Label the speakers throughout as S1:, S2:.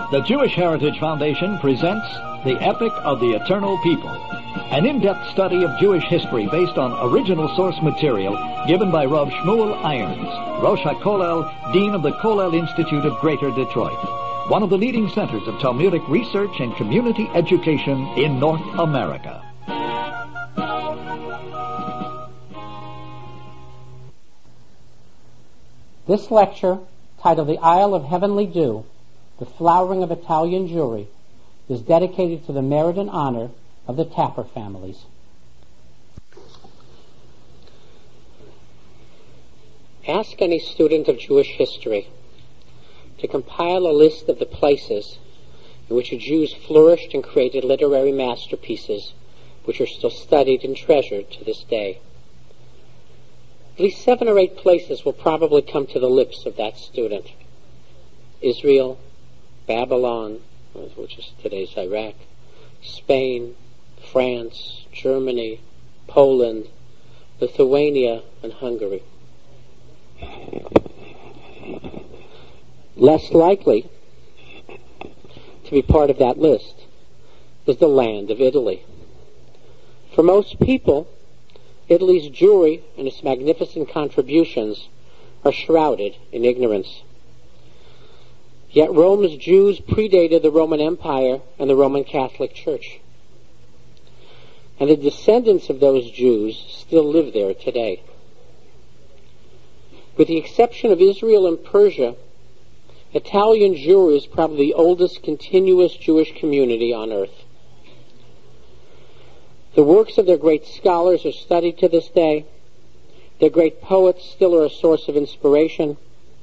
S1: The Jewish Heritage Foundation presents The Epic of the Eternal People, an in-depth study of Jewish history based on original source material given by Rav Shmuel Irons, Rosh HaKollel, Dean of the Kollel Institute of Greater Detroit, one of the leading centers of Talmudic research and community education in North America.
S2: This lecture, titled The Isle of Heavenly Dew, the Flowering of Italian Jewry, is dedicated to the merit and honor of the Tapper families. Ask any student of Jewish history to compile a list of the places in which Jews flourished and created literary masterpieces which are still studied and treasured to this day. At least 7 or 8 places will probably come to the lips of that student. Israel, Babylon, which is today's Iraq, Spain, France, Germany, Poland, Lithuania, and Hungary. Less likely to be part of that list is the land of Italy. For most people, Italy's Jewry and its magnificent contributions are shrouded in ignorance. Yet Rome's Jews predated the Roman Empire and the Roman Catholic Church. And the descendants of those Jews still live there today. With the exception of Israel and Persia, Italian Jewry is probably the oldest continuous Jewish community on earth. The works of their great scholars are studied to this day. Their great poets still are a source of inspiration.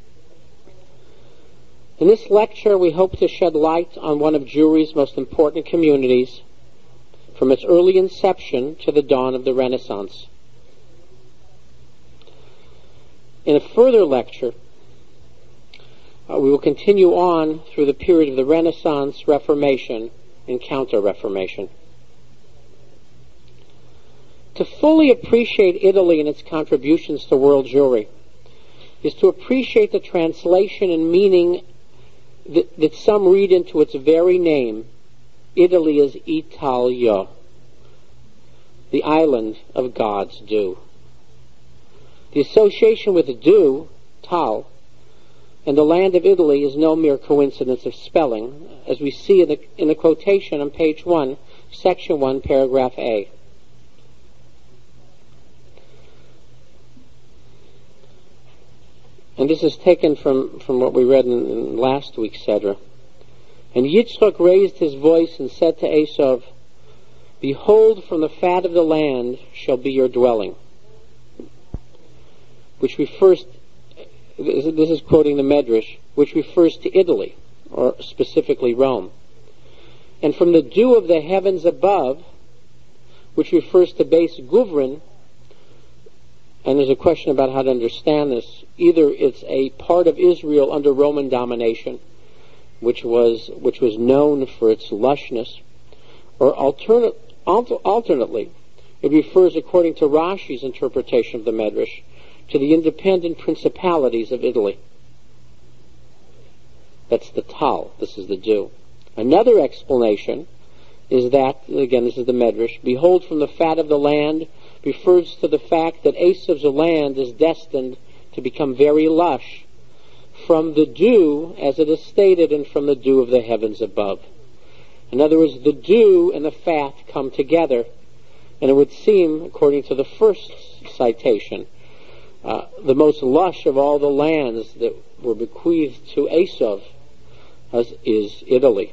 S2: In this lecture, we hope to shed light on one of Jewry's most important communities, from its early inception to the dawn of the Renaissance. In a further lecture, we will continue on through the period of the Renaissance, Reformation, and Counter-Reformation. To fully appreciate Italy and its contributions to world Jewry is to appreciate the translation and meaning that some read into its very name. Italy is Italia, the island of God's dew. The association with dew, tal, and the land of Italy is no mere coincidence of spelling, as we see in the quotation on page 1, section 1, paragraph A. And this is taken from what we read in last week's Sedra. And Yitzchak raised his voice and said to Esav, "Behold, from the fat of the land shall be your dwelling." Which refers, this is quoting the Medrash, which refers to Italy, or specifically Rome. And from the dew of the heavens above, which refers to Beis Guvrin. And there's a question about how to understand this. Either it's a part of Israel under Roman domination, which was known for its lushness, or alternately, it refers, according to Rashi's interpretation of the Medrash, to the independent principalities of Italy. That's the tal. This is the dew. Another explanation is that, again, this is the Medrash, "Behold, from the fat of the land," refers to the fact that Esav's land is destined to become very lush from the dew, as it is stated, and from the dew of the heavens above. In other words, the dew and the fat come together, and it would seem, according to the first citation, the most lush of all the lands that were bequeathed to Esav is Italy.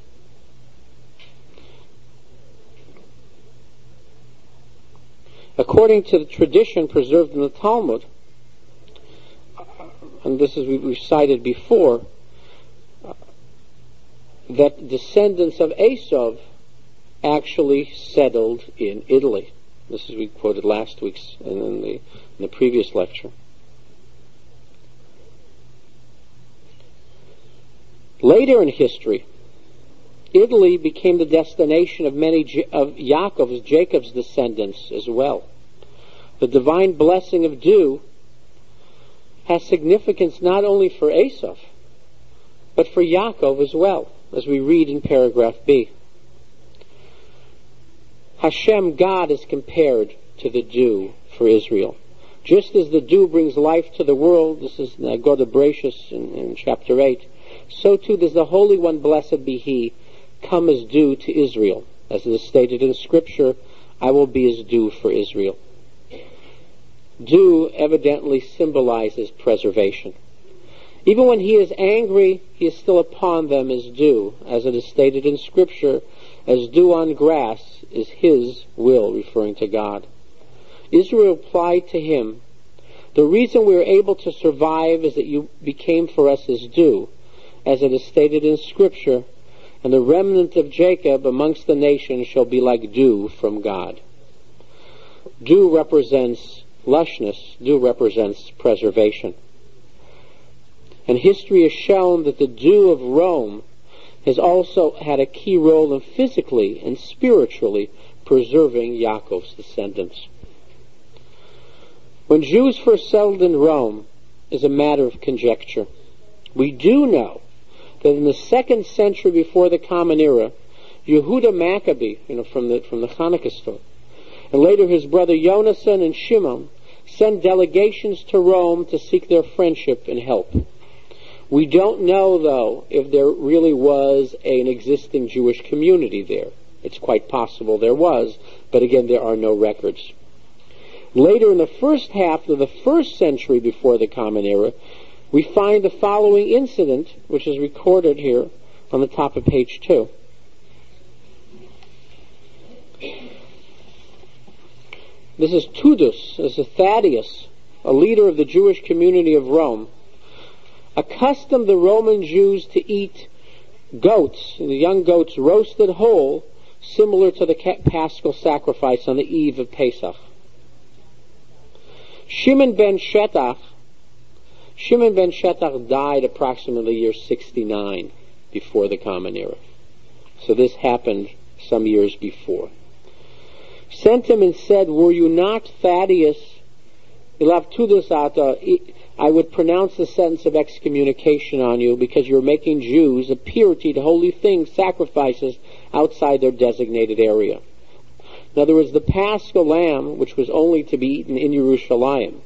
S2: According to the tradition preserved in the Talmud, and this is we've cited before, that descendants of Esav actually settled in Italy. This is we quoted last week's in the previous lecture. Later in history, Italy became the destination of many of Jacob's descendants as well. The divine blessing of dew has significance not only for Esav, but for Yaakov as well. as we read in paragraph B. Hashem, God, is compared to the dew for Israel. Just as the dew brings life to the world, this is Goda Bereshis in chapter 8, so too does the Holy One, blessed be He, come as dew to Israel. As it is stated in Scripture, I will be as dew for Israel. Dew evidently symbolizes preservation. Even when He is angry, He is still upon them as dew. As it is stated in Scripture, as dew on grass is His will, referring to God. Israel replied to Him, the reason we are able to survive is that you became for us as dew, as it is stated in Scripture, and the remnant of Jacob amongst the nations shall be like dew from God. Dew represents lushness. Dew represents preservation. And history has shown that the dew of Rome has also had a key role in physically and spiritually preserving Yaakov's descendants. When Jews first settled in Rome is a matter of conjecture. We do know that in the 2nd century before the Common Era, Yehuda Maccabee, from the Hanukkah story, and later his brother Yonasan and Shimon sent delegations to Rome to seek their friendship and help. We don't know, though, if there really was an existing Jewish community there. It's quite possible there was, but again, there are no records. Later, in the first half of the 1st century before the Common Era, we find the following incident, which is recorded here on the top of page 2. This is Tudus, this is Thaddeus, a leader of the Jewish community of Rome, accustomed the Roman Jews to eat goats, the young goats roasted whole, similar to the paschal sacrifice on the eve of Pesach. Shimon ben Shetach died approximately year 69 before the Common Era. So this happened some years before. Sent him and said, were you not Thaddeus, I would pronounce the sentence of excommunication on you because you're making Jews a purity to holy things, sacrifices outside their designated area. In other words, the Paschal lamb, which was only to be eaten in Yerushalayim,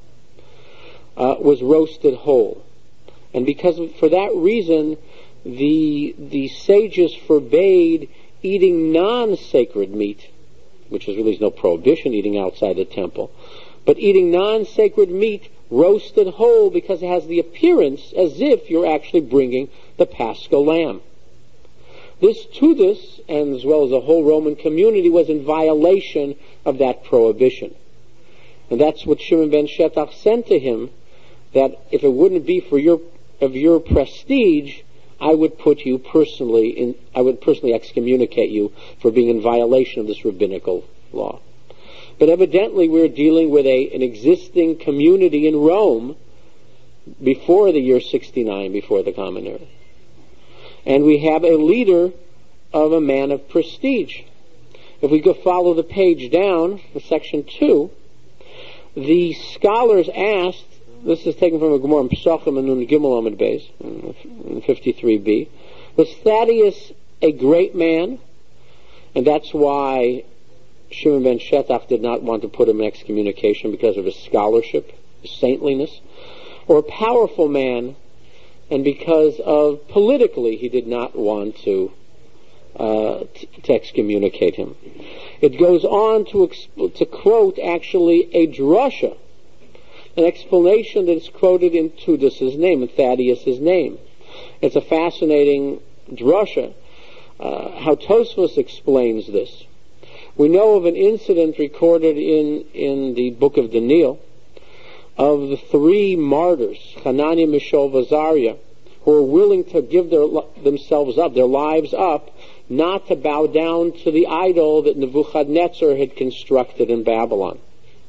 S2: was roasted whole. And for that reason, the sages forbade eating non-sacred meat, which is really no prohibition eating outside the temple, but eating non-sacred meat roasted whole because it has the appearance as if you're actually bringing the Paschal lamb. This Tudus, and as well as the whole Roman community, was in violation of that prohibition. And that's what Shimon ben Shetach sent to him, that if it wouldn't be for your prestige, I would personally excommunicate you for being in violation of this rabbinical law. But evidently we're dealing with an existing community in Rome before the year 69, before the Common Era. And we have a leader of a man of prestige. If we go follow the page down, section 2, the scholars asked, this is taken from a Gemara in Pesachim and Nun Gimel Amud Beis, in 53b, was Thaddeus a great man? And that's why Shimon ben Shetach did not want to put him in excommunication because of his scholarship, his saintliness, or a powerful man, and because of politically he did not want to excommunicate him. It goes on to quote actually a drasha, an explanation that is quoted in Tudus' name, in Thaddeus' name. It's a fascinating drasha, how Tosfos explains this. We know of an incident recorded in the book of Daniel of the 3 martyrs, Hananiah, Mishael, Azariah, who were willing to give themselves up, their lives up, not to bow down to the idol that Nebuchadnezzar had constructed in Babylon.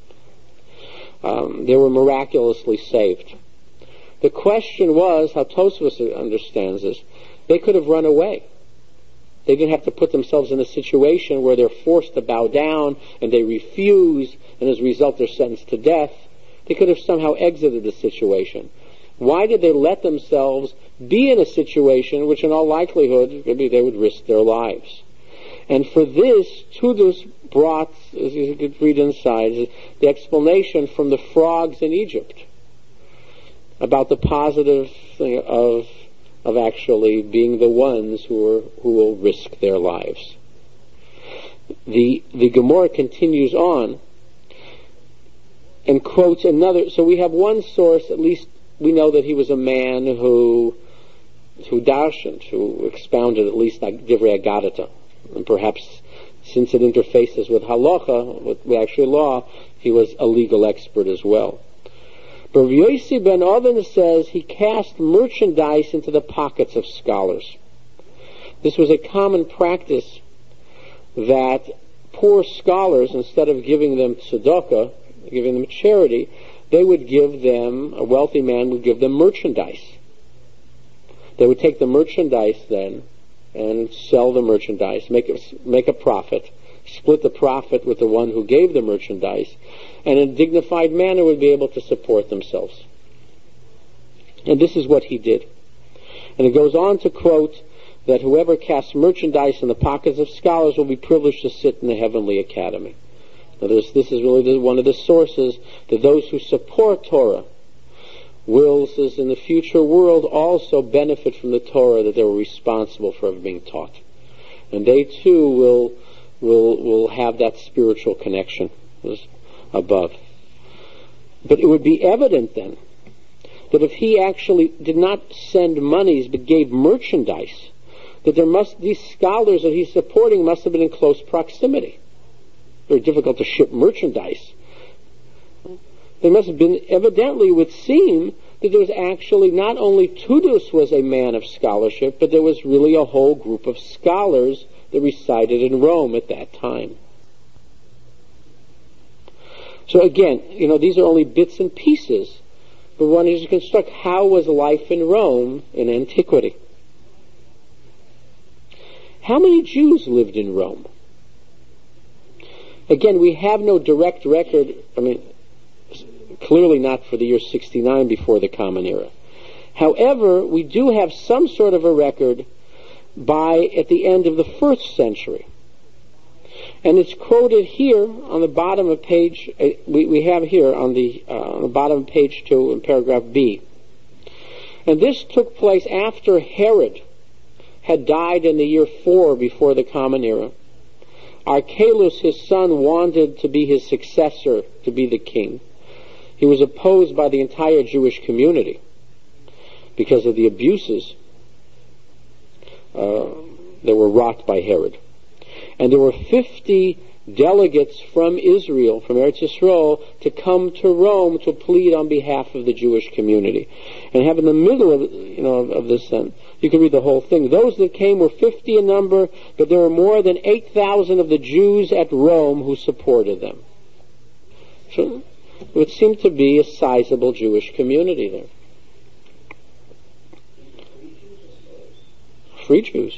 S2: They were miraculously saved. The question was, how Tosfos understands this, they could have run away. They didn't have to put themselves in a situation where they're forced to bow down and they refuse, and as a result they're sentenced to death. They could have somehow exited the situation. Why did they let themselves be in a situation which in all likelihood maybe they would risk their lives. And for this, Tudus brought, as you could read inside, the explanation from the frogs in Egypt about the positive thing of actually being the ones who will risk their lives. The Gemara continues on and quotes another. So we have one source, at least we know that he was a man who darshaned, who expounded at least Divrei Agadata. And perhaps since it interfaces with halacha, with actual law, he was a legal expert as well. But Rav Yossi ben Oven says he cast merchandise into the pockets of scholars. This was a common practice that poor scholars, instead of giving them tzedakah, giving them charity, they would give them, a wealthy man would give them merchandise. They would take the merchandise then and sell the merchandise, make a profit, split the profit with the one who gave the merchandise, and in a dignified manner would be able to support themselves. And this is what he did. And it goes on to quote that whoever casts merchandise in the pockets of scholars will be privileged to sit in the heavenly academy. Now this is really one of the sources that those who support Torah will, says, in the future world also benefit from the Torah that they were responsible for being taught. And they too will have that spiritual connection above. But it would be evident then that if he actually did not send monies but gave merchandise, that these scholars that he's supporting must have been in close proximity. Very difficult to ship merchandise. There must have been, evidently it would seem that there was actually not only Tudus was a man of scholarship, but there was really a whole group of scholars that resided in Rome at that time. So again, these are only bits and pieces, but one is to construct how was life in Rome in antiquity. How many Jews lived in Rome? Again, we have no direct record, clearly not for the year 69 before the Common Era. However, we do have some sort of a record at the end of the 1st century. And it's quoted here on the bottom of page, we have here on the bottom of page 2 in paragraph B. And this took place after Herod had died in the year 4 before the Common Era. Archelaus, his son, wanted to be his successor, to be the king. He was opposed by the entire Jewish community because of the abuses that were wrought by Herod. And there were 50 delegates from Israel, from Eretz Yisrael, to come to Rome to plead on behalf of the Jewish community. And have in the middle of this, you can read the whole thing. Those that came were 50 in number, but there were more than 8,000 of the Jews at Rome who supported them. So it would seem to be a sizable Jewish community there. Free Jews.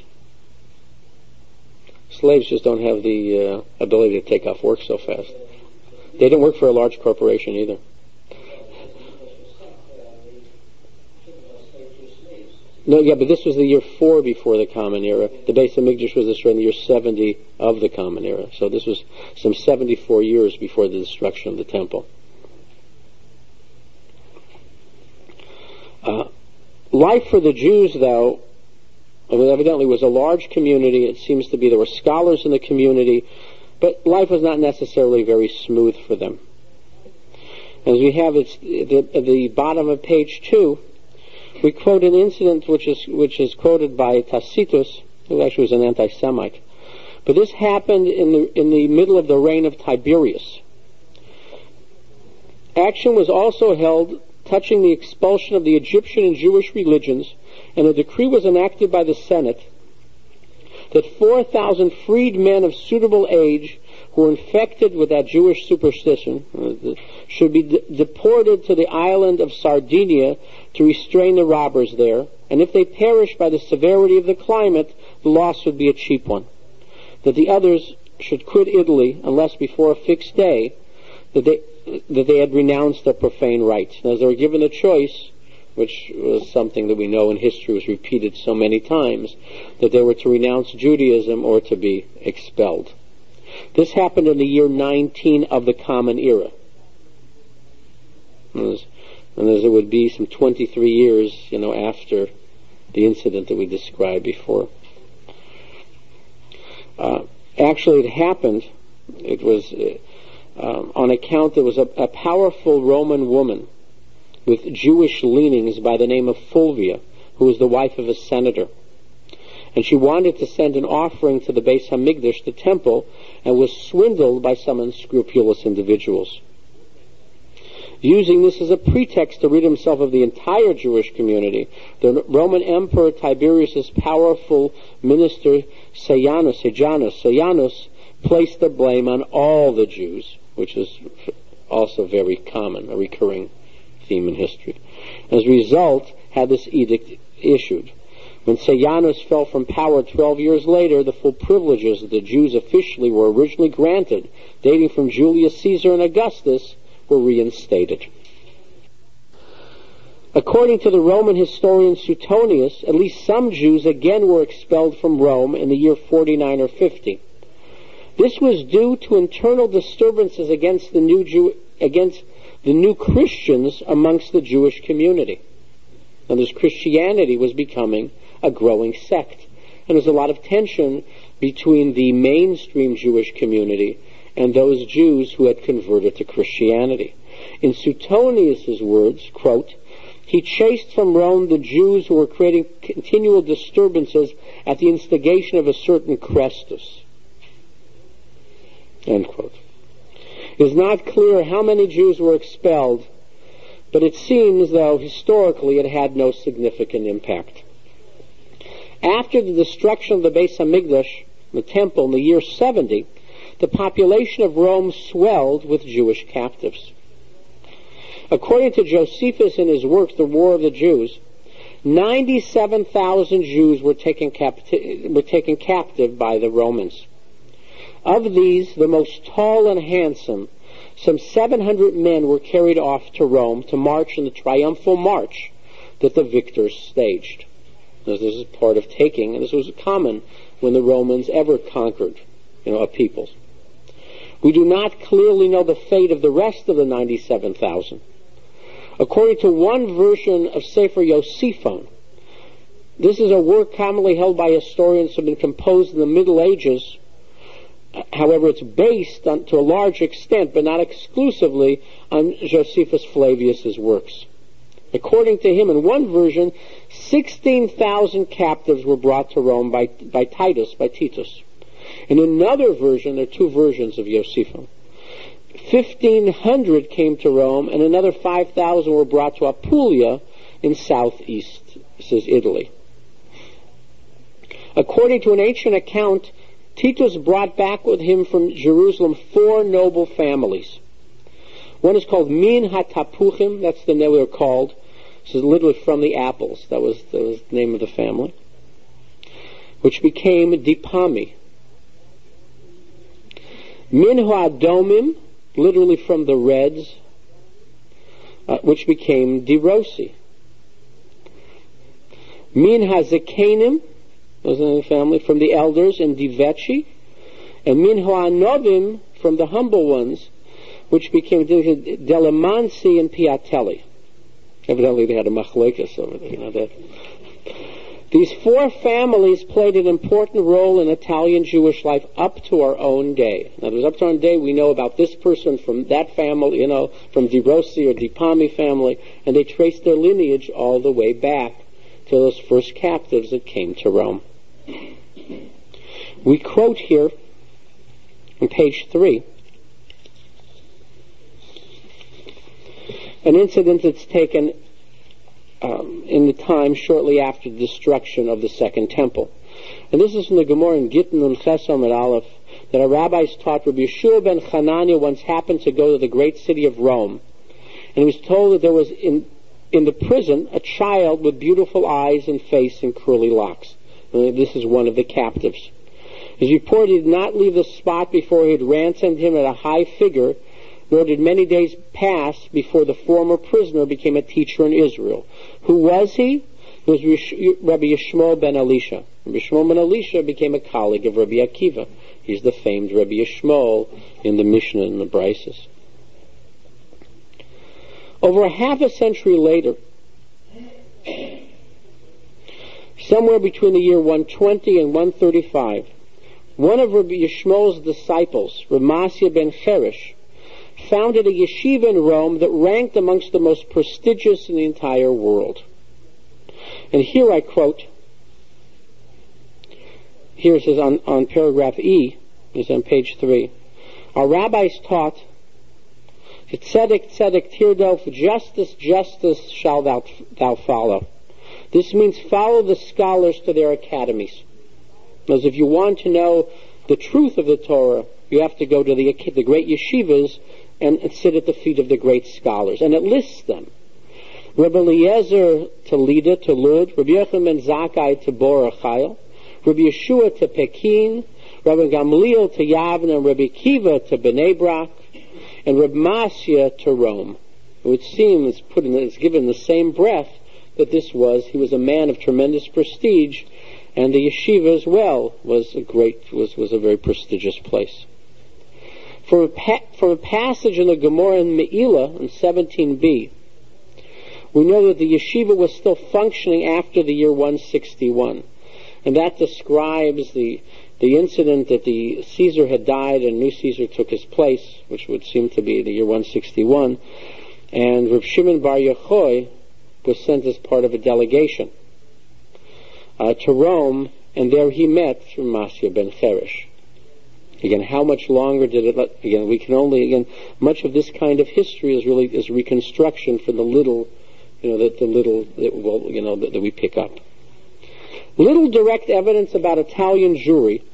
S2: Slaves just don't have the ability to take off work so fast. They didn't work for a large corporation either. No, yeah, but this was the year 4 before the Common Era. The Beis HaMikdash was destroyed in the year 70 of the Common Era. So this was some 74 years before the destruction of the temple. Life for the Jews, though, evidently was a large community. It seems to be there were scholars in the community, but life was not necessarily very smooth for them. As we have at the bottom of page 2, we quote an incident which is quoted by Tacitus, who actually was an anti-Semite. But this happened in the middle of the reign of Tiberius. Action was also held touching the expulsion of the Egyptian and Jewish religions, and a decree was enacted by the Senate that 4,000 freed men of suitable age who were infected with that Jewish superstition should be deported to the island of Sardinia to restrain the robbers there, and if they perished by the severity of the climate, the loss would be a cheap one. That the others should quit Italy unless before a fixed day that they had renounced their profane rites. And as they were given a choice, which was something that we know in history was repeated so many times, that they were to renounce Judaism or to be expelled. This happened in the year 19 of the Common Era. And as it would be some 23 years, after the incident that we described before. Actually, it happened, it was on account there was a powerful Roman woman with Jewish leanings by the name of Fulvia, who was the wife of a senator. And she wanted to send an offering to the Beis Hamikdash, the temple, and was swindled by some unscrupulous individuals. Using this as a pretext to rid himself of the entire Jewish community, the Roman Emperor Tiberius' powerful minister Sejanus placed the blame on all the Jews, which is also very common, a recurring theme in history. As a result, had this edict issued. When Sejanus fell from power 12 years later, the full privileges that the Jews officially were originally granted, dating from Julius Caesar and Augustus, were reinstated. According to the Roman historian Suetonius, at least some Jews again were expelled from Rome in the year 49 or 50. This was due to internal disturbances against the new Christians amongst the Jewish community. And this Christianity was becoming a growing sect. And there was a lot of tension between the mainstream Jewish community and those Jews who had converted to Christianity. In Suetonius' words, quote, he chased from Rome the Jews who were creating continual disturbances at the instigation of a certain Chrestus. End quote. It is not clear how many Jews were expelled, but it seems, though, historically it had no significant impact. After the destruction of the Beis Hamikdash, the temple, in the year 70, the population of Rome swelled with Jewish captives. According to Josephus in his work, The War of the Jews, 97,000 Jews were taken captive by the Romans. Of these, the most tall and handsome, some 700 men were carried off to Rome to march in the triumphal march that the victors staged. This is part of taking, and this was common when the Romans ever conquered, a people. We do not clearly know the fate of the rest of the 97,000. According to one version of Sefer Yosiphon, this is a work commonly held by historians who have been composed in the Middle Ages. However, it's based on, to a large extent, but not exclusively, on Josephus Flavius' works. According to him, in one version, 16,000 captives were brought to Rome by Titus. In another version, there are two versions of Josephus, 1,500 came to Rome, and another 5,000 were brought to Apulia in southeast, Italy. According to an ancient account, Titus brought back with him from Jerusalem 4 noble families. One is called Min HaTapuchim, that's the name they were called. This is literally from the apples. That was the name of the family. Which became Dipami. Min HaAdomim, literally from the reds, which became Derosi. Min HaZekanim, was the family, from the elders, in Divechi. And Min HaAnovim, from the humble ones, which became Delamansi and Piatelli. Evidently they had a machlekes over there, These 4 families played an important role in Italian Jewish life up to our own day. Now, up to our own day, we know about this person from that family, from Di Rossi or Di Pami family, and they traced their lineage all the way back to those first captives that came to Rome. We quote here on page 3 an incident that's taken in the time shortly after the destruction of the Second Temple. And this is from the Gemara in Gittin and Chesom and Aleph, that our rabbis taught Rabbi Yeshua ben Hanania once happened to go to the great city of Rome. And he was told that there was in the prison a child with beautiful eyes and face and curly locks. And this is one of the captives. His report, he did not leave the spot before he had ransomed him at a high figure, nor did many days pass before the former prisoner became a teacher in Israel. Who was he? He was Rabbi Yishmael ben Elisha. Rabbi Yishmael ben Elisha became a colleague of Rabbi Akiva. He's the famed Rabbi Yishmael in the Mishnah and the Brises. Over a half a century later, somewhere between the year 120 and 135, one of Rabbi Yishmael's disciples, Rav Masya ben Cheresh, founded a yeshiva in Rome that ranked amongst the most prestigious in the entire world. And here I quote, here it says on paragraph E, it's on page 3, our rabbis taught, tzedek, tzedek tirdo, for justice, justice shall thou follow. This means follow the scholars to their academies. Because if you want to know the truth of the Torah, you have to go to the great yeshivas and sit at the feet of the great scholars. And it lists them. Rabbi Eliezer to Lida, to Lud, Rabbi Yochanan ben Zakkai to Borachayil, Rabbi Yeshua to Pekin, Rabbi Gamliel to Yavna, and Rabbi Akiva to Bnei Brak, and Rabbi Masya to Rome. It would seem it's given the same breath that he was a man of tremendous prestige, and the yeshiva as well was a very prestigious place. From a passage in the Gemara in Me'ilah in 17b, we know that the yeshiva was still functioning after the year 161, and that describes the incident that the Caesar had died and a new Caesar took his place, which would seem to be the year 161, and Rav Shimon Bar Yochai was sent as part of a delegation to Rome, and there he met Masya ben Cheresh. Again, how much longer did it? Much of this kind of history is reconstruction for the little, that we pick up. Little direct evidence about Italian Jewry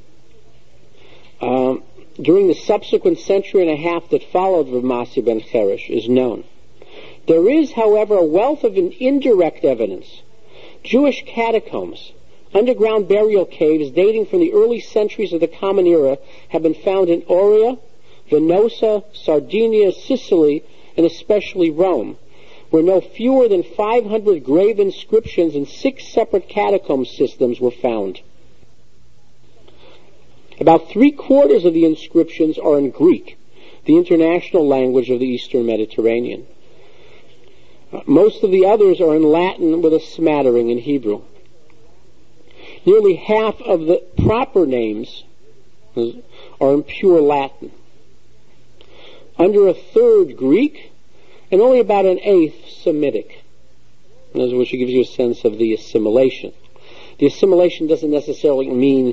S2: during the subsequent century and a half that followed Rav Masya ben Cheresh is known. There is, however, a wealth of indirect evidence. Jewish catacombs, underground burial caves dating from the early centuries of the Common Era have been found in Aurea, Venosa, Sardinia, Sicily, and especially Rome, where no fewer than 500 grave inscriptions in 6 separate catacomb systems were found. About 3/4 of the inscriptions are in Greek, the international language of the Eastern Mediterranean. Most of the others are in Latin with a smattering in Hebrew. Nearly half of the proper names are in pure Latin. Under a third Greek, and only about an eighth Semitic. Which gives you a sense of the assimilation. The assimilation doesn't necessarily mean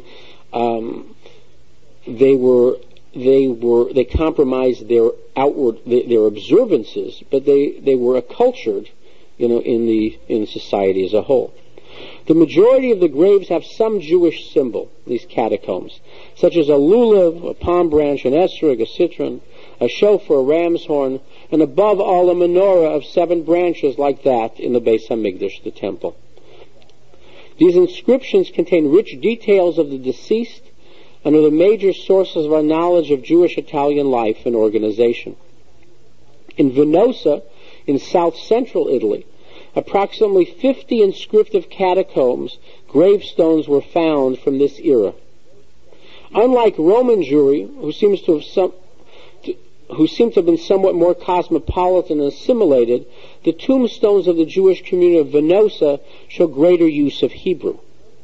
S2: they compromised their their observances, but they were accultured, in society as a whole. The majority of the graves have some Jewish symbol, these catacombs, such as a lulav, a palm branch, an esrog, a citron, a shofar, a ram's horn, and above all a menorah of 7 branches like that in the Beis HaMikdash, the temple. These inscriptions contain rich details of the deceased and are the major sources of our knowledge of Jewish Italian life and organization. In Venosa, in south-central Italy, approximately 50 inscriptive catacombs, gravestones were found from this era. Unlike Roman Jewry, who seem to have been somewhat more cosmopolitan and assimilated, the tombstones of the Jewish community of Venosa show greater use of Hebrew.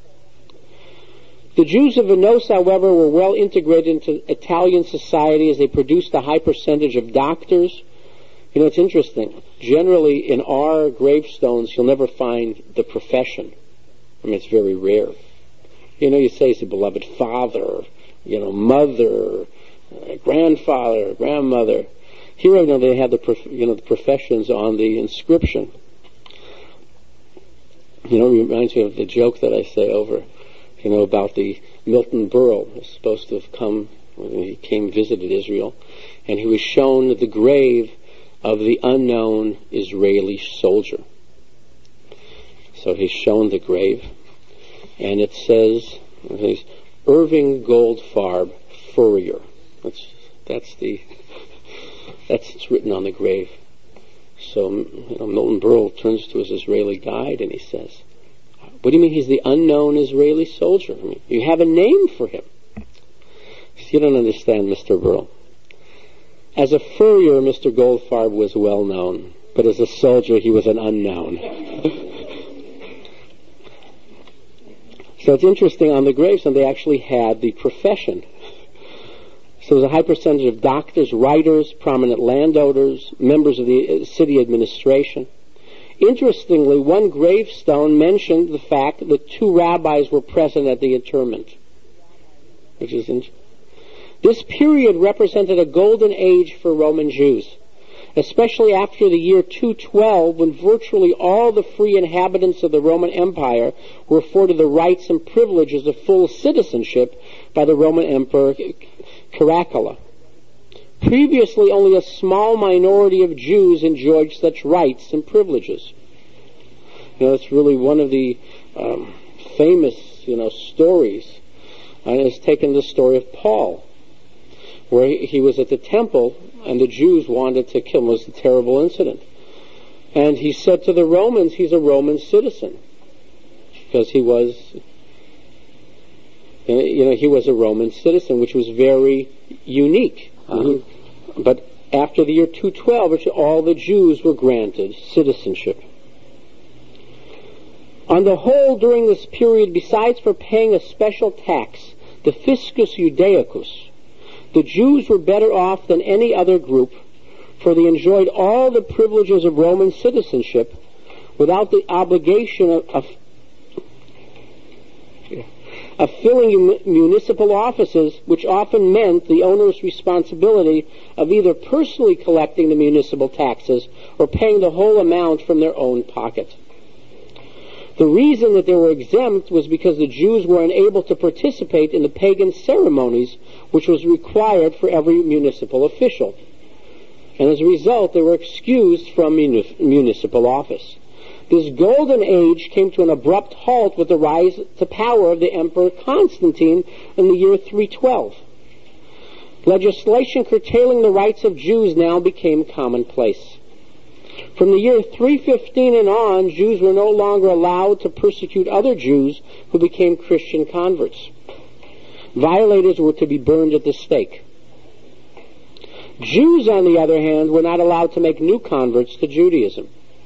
S2: The Jews of Venosa, however, were well integrated into Italian society as they produced a high percentage of doctors. It's interesting. Generally, in our gravestones, you'll never find the profession. It's very rare. You say it's a beloved father, mother, grandfather, grandmother. Here I know they have the professions on the inscription. It reminds me of the joke that I say over, about the Milton Berle, who was supposed to have come when he visited Israel, and he was shown the grave of the unknown Israeli soldier. So he's shown the grave, and it says, Irving Goldfarb, Furrier. That's That's written on the grave. So Milton Berle turns to his Israeli guide and he says, "What do you mean he's the unknown Israeli soldier? I mean, you have a name for him." You don't understand, Mr. Berle. As a furrier, Mr. Goldfarb was well known, but as a soldier, he was an unknown. So it's interesting, on the gravestone they actually had the profession. So there's a high percentage of doctors, writers, prominent landowners, members of the city administration. Interestingly, one gravestone mentioned the fact that 2 rabbis were present at the interment, which is interesting. This period represented a golden age for Roman Jews, especially after the year 212, when virtually all the free inhabitants of the Roman Empire were afforded the rights and privileges of full citizenship by the Roman Emperor Caracalla. Previously, only a small minority of Jews enjoyed such rights and privileges. It's really one of the famous, stories. It's taken the story of Paul, where he was at the temple and the Jews wanted to kill him. It was a terrible incident. And he said to the Romans he's a Roman citizen, because he was a Roman citizen, which was very unique. But after the year 212, all the Jews were granted citizenship. On the whole, during this period, besides for paying a special tax, the fiscus Judaicus, the Jews were better off than any other group, for they enjoyed all the privileges of Roman citizenship without the obligation of filling municipal offices, which often meant the owner's responsibility of either personally collecting the municipal taxes or paying the whole amount from their own pocket. The reason that they were exempt was because the Jews were unable to participate in the pagan ceremonies which was required for every municipal official. And as a result, they were excused from municipal office. This golden age came to an abrupt halt with the rise to power of the Emperor Constantine in the year 312. Legislation curtailing the rights of Jews now became commonplace. From the year 315 and on, Jews were no longer allowed to persecute other Jews who became Christian converts. Violators were to be burned at the stake. Jews, on the other hand, were not allowed to make new converts to Judaism.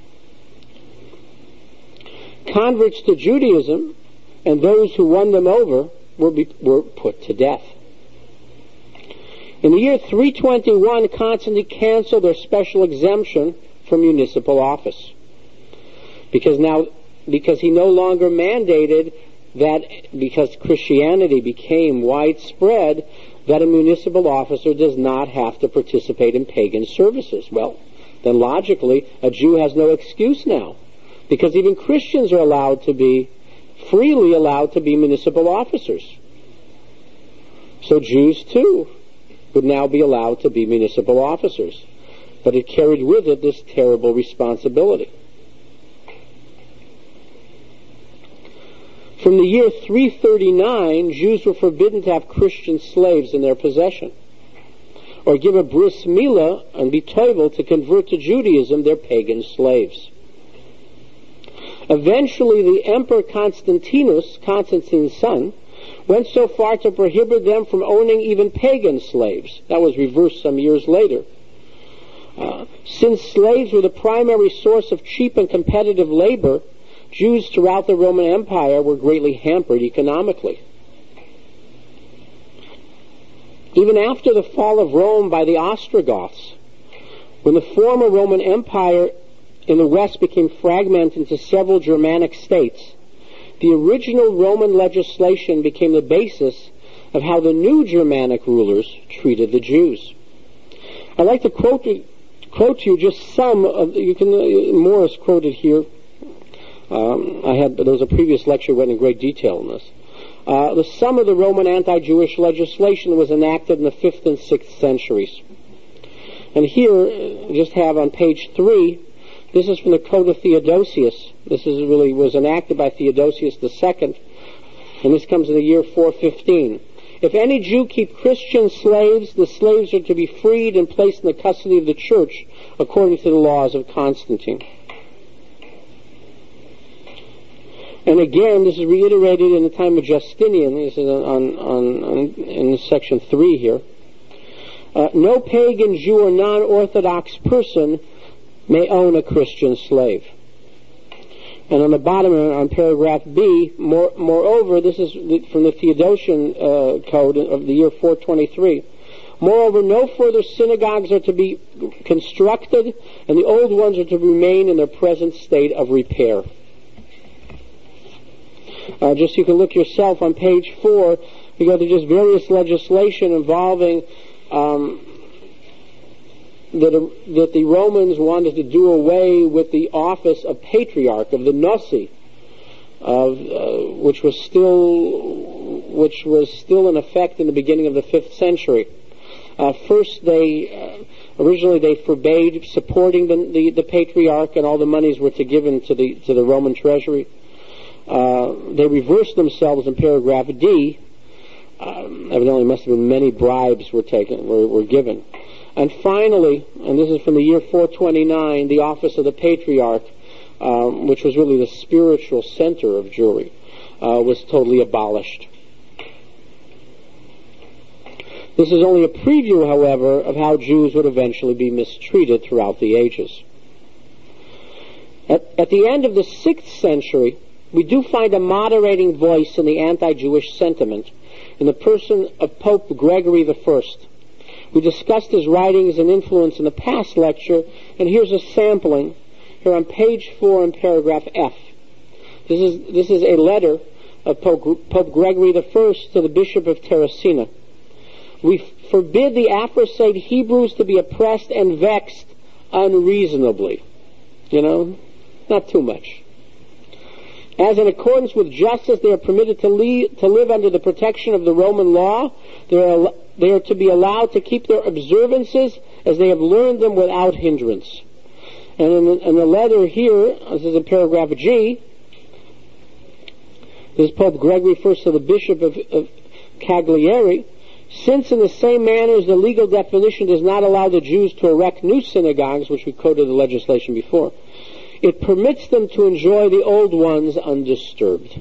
S2: Converts to Judaism and those who won them over were put to death. In the year 321, Constantine canceled their special exemption from municipal office, because he no longer mandated that, because Christianity became widespread, that a municipal officer does not have to participate in pagan services. Well, then logically, a Jew has no excuse now, because even Christians are freely allowed to be municipal officers. So Jews too would now be allowed to be municipal officers. But it carried with it this terrible responsibility. From the year 339, Jews were forbidden to have Christian slaves in their possession, or give a bris milah and be toivel to convert to Judaism their pagan slaves. Eventually, the Emperor Constantine's son, went so far to prohibit them from owning even pagan slaves. That was reversed some years later. Since slaves were the primary source of cheap and competitive labor, Jews throughout the Roman Empire were greatly hampered economically. Even after the fall of Rome by the Ostrogoths, when the former Roman Empire in the West became fragmented into several Germanic states, the original Roman legislation became the basis of how the new Germanic rulers treated the Jews. I'd like to quote to you just some of, Morris quoted here. There was a previous lecture went in great detail on this. The sum of the Roman anti-Jewish legislation was enacted in the 5th and 6th centuries. And here, just have on page 3, this is from the Code of Theodosius. This was enacted by Theodosius II, and this comes in the year 415. If any Jew keep Christian slaves, the slaves are to be freed and placed in the custody of the church according to the laws of Constantine. And again, this is reiterated in the time of Justinian. This is in section 3 here. No pagan Jew or non-Orthodox person may own a Christian slave. And on the bottom, on paragraph B, moreover, this is from the Theodosian Code of the year 423. Moreover, no further synagogues are to be constructed, and the old ones are to remain in their present state of repair. Just you can look yourself on page 4, you go to just various legislation involving that the Romans wanted to do away with the office of patriarch, of the Nossi, which was still in effect in the beginning of the 5th century. First, originally they forbade supporting the patriarch, and all the monies were given to the Roman treasury. They reversed themselves in paragraph D. Evidently, must have been many bribes were given. And finally, and this is from the year 429, the office of the patriarch, which was really the spiritual center of Jewry, was totally abolished. This is only a preview, however, of how Jews would eventually be mistreated throughout the ages. At the end of the 6th century, we do find a moderating voice in the anti-Jewish sentiment in the person of Pope Gregory I. We discussed his writings and influence in the past lecture, and here's a sampling here on page 4 in paragraph F. This is a letter of Pope Gregory I to the Bishop of Terracina. We forbid the aforesaid Hebrews to be oppressed and vexed unreasonably. Not too much. As in accordance with justice they are permitted to live under the protection of the Roman law, they are to be allowed to keep their observances as they have learned them without hindrance. And in the letter here, this is in paragraph G, this is Pope Gregory I to the Bishop of Cagliari. Since in the same manner as the legal definition does not allow the Jews to erect new synagogues, which we quoted the legislation before, it permits them to enjoy the old ones undisturbed.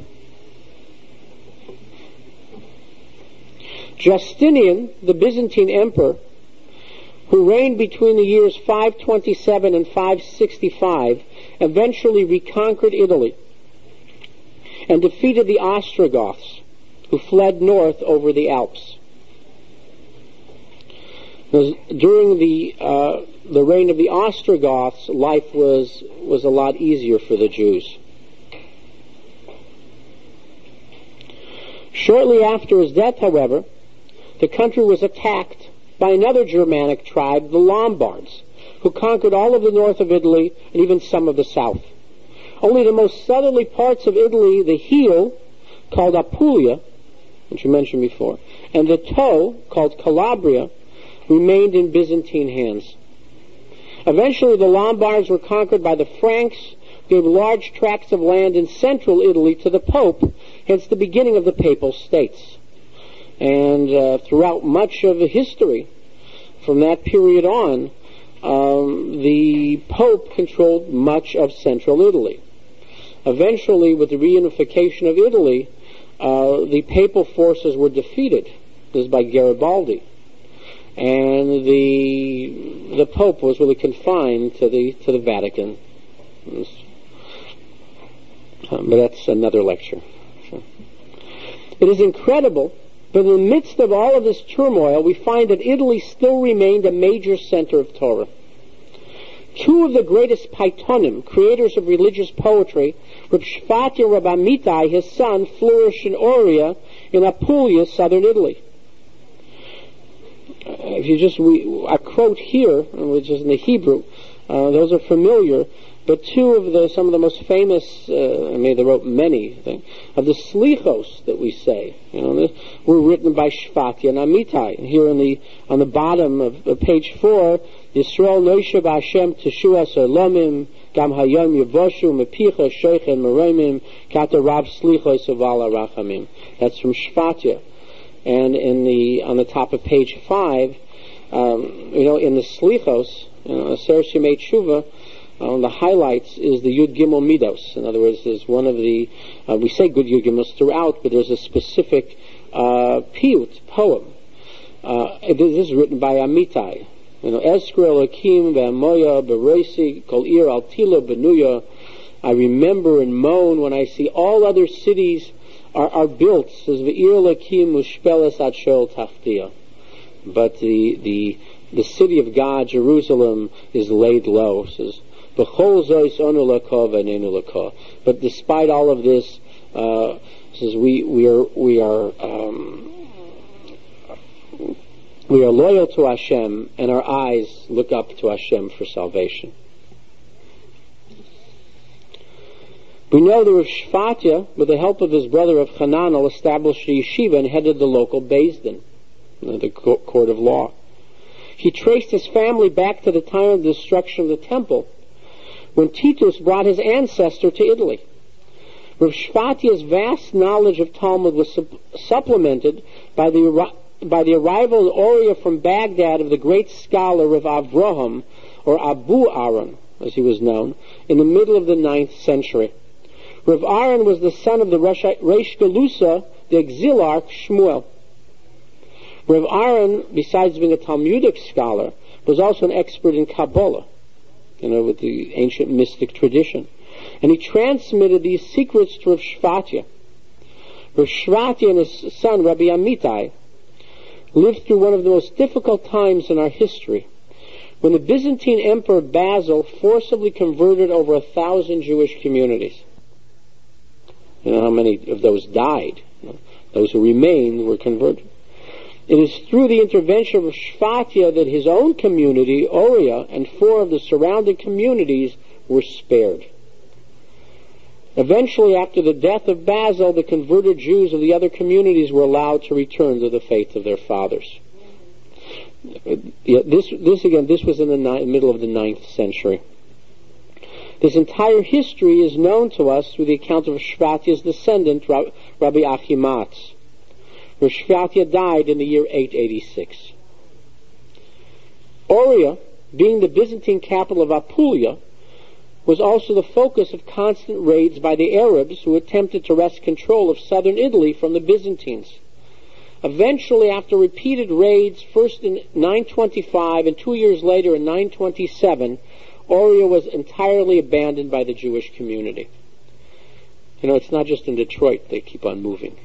S2: Justinian, the Byzantine emperor, who reigned between the years 527 and 565, eventually reconquered Italy and defeated the Ostrogoths, who fled north over the Alps. During the reign of the Ostrogoths, life was a lot easier for the Jews. Shortly after his death, however, the country was attacked by another Germanic tribe, the Lombards, who conquered all of the north of Italy and even some of the south. Only the most southerly parts of Italy, the heel, called Apulia, which you mentioned before, and the toe, called Calabria, remained in Byzantine hands. Eventually the Lombards were conquered by the Franks, who gave large tracts of land in central Italy to the Pope, hence the beginning of the Papal States. And throughout much of the history, from that period on, the Pope controlled much of central Italy. Eventually, with the reunification of Italy, the Papal forces were defeated. This is by Garibaldi. And the Pope was really confined to the Vatican. But that's another lecture. It is incredible, but in the midst of all of this turmoil, we find that Italy still remained a major center of Torah. Two of the greatest Paitonim, creators of religious poetry, Reb Shvatia and Reb Amitai, his son, flourished in Oria in Apulia, southern Italy. If you just I quote here, which is in the Hebrew, those are familiar, but some of the most famous, they wrote many of the slichos that we say, were written by Shvatia and Amitai. And here on the bottom of page 4, Yisrael noishav Hashem teshuas olamim gam hayom yevoshu mepicha shoichen meroimim kata rav slichos aval rachamim. That's from Shvatia. And on the top of page 5, in the Slichos, Aser Shemei Tshuva, the highlights is the Yud Gimel Midos. In other words, there's one of the, we say good Yud Gimels throughout, but there's a specific piyut, poem. This is written by Amitai. Eskra Elokim ve'amoya bereisi kol ir al tilo benuya. I remember and moan when I see all other cities are built. Says ve'ir Elokim mushpeles ad sheol tachtia. But the city of God, Jerusalem, is laid low. Says b'chol zois onu laka v'nenu laka. But despite all of this, says we are loyal to Hashem, and our eyes look up to Hashem for salvation. We know that Rav Shvatya, with the help of his brother Rav Hananel, established a yeshiva and headed the local Beis Din, the court of law. He traced his family back to the time of the destruction of the temple, when Titus brought his ancestor to Italy. Rav Shvatya's vast knowledge of Talmud was supplemented by the arrival of Oriya from Baghdad of the great scholar Rav Avraham, or Abu Aaron, as he was known, in the middle of the 9th century. Rav Aaron was the son of the Reish Galusa, the exilarch Shmuel. Rav Aaron, besides being a Talmudic scholar, was also an expert in Kabbalah, with the ancient mystic tradition. And he transmitted these secrets to Rav Shvatya. Rav Shvatya and his son, Rabbi Amitai, lived through one of the most difficult times in our history, when the Byzantine Emperor Basil forcibly converted over 1,000 Jewish communities. You know how many of those died? Those who remained were converted. It is through the intervention of Shvatya that his own community, Oriya, and 4 of the surrounding communities were spared. Eventually, after the death of Basil, the converted Jews of the other communities were allowed to return to the faith of their fathers. This was in the middle of the 9th century. This entire history is known to us through the account of Shvatya's descendant, Rabbi Achimatz. Shvatya died in the year 886. Oriya, being the Byzantine capital of Apulia, was also the focus of constant raids by the Arabs who attempted to wrest control of southern Italy from the Byzantines. Eventually, after repeated raids, first in 925 and 2 years later in 927, Oriya was entirely abandoned by the Jewish community. It's not just in Detroit they keep on moving.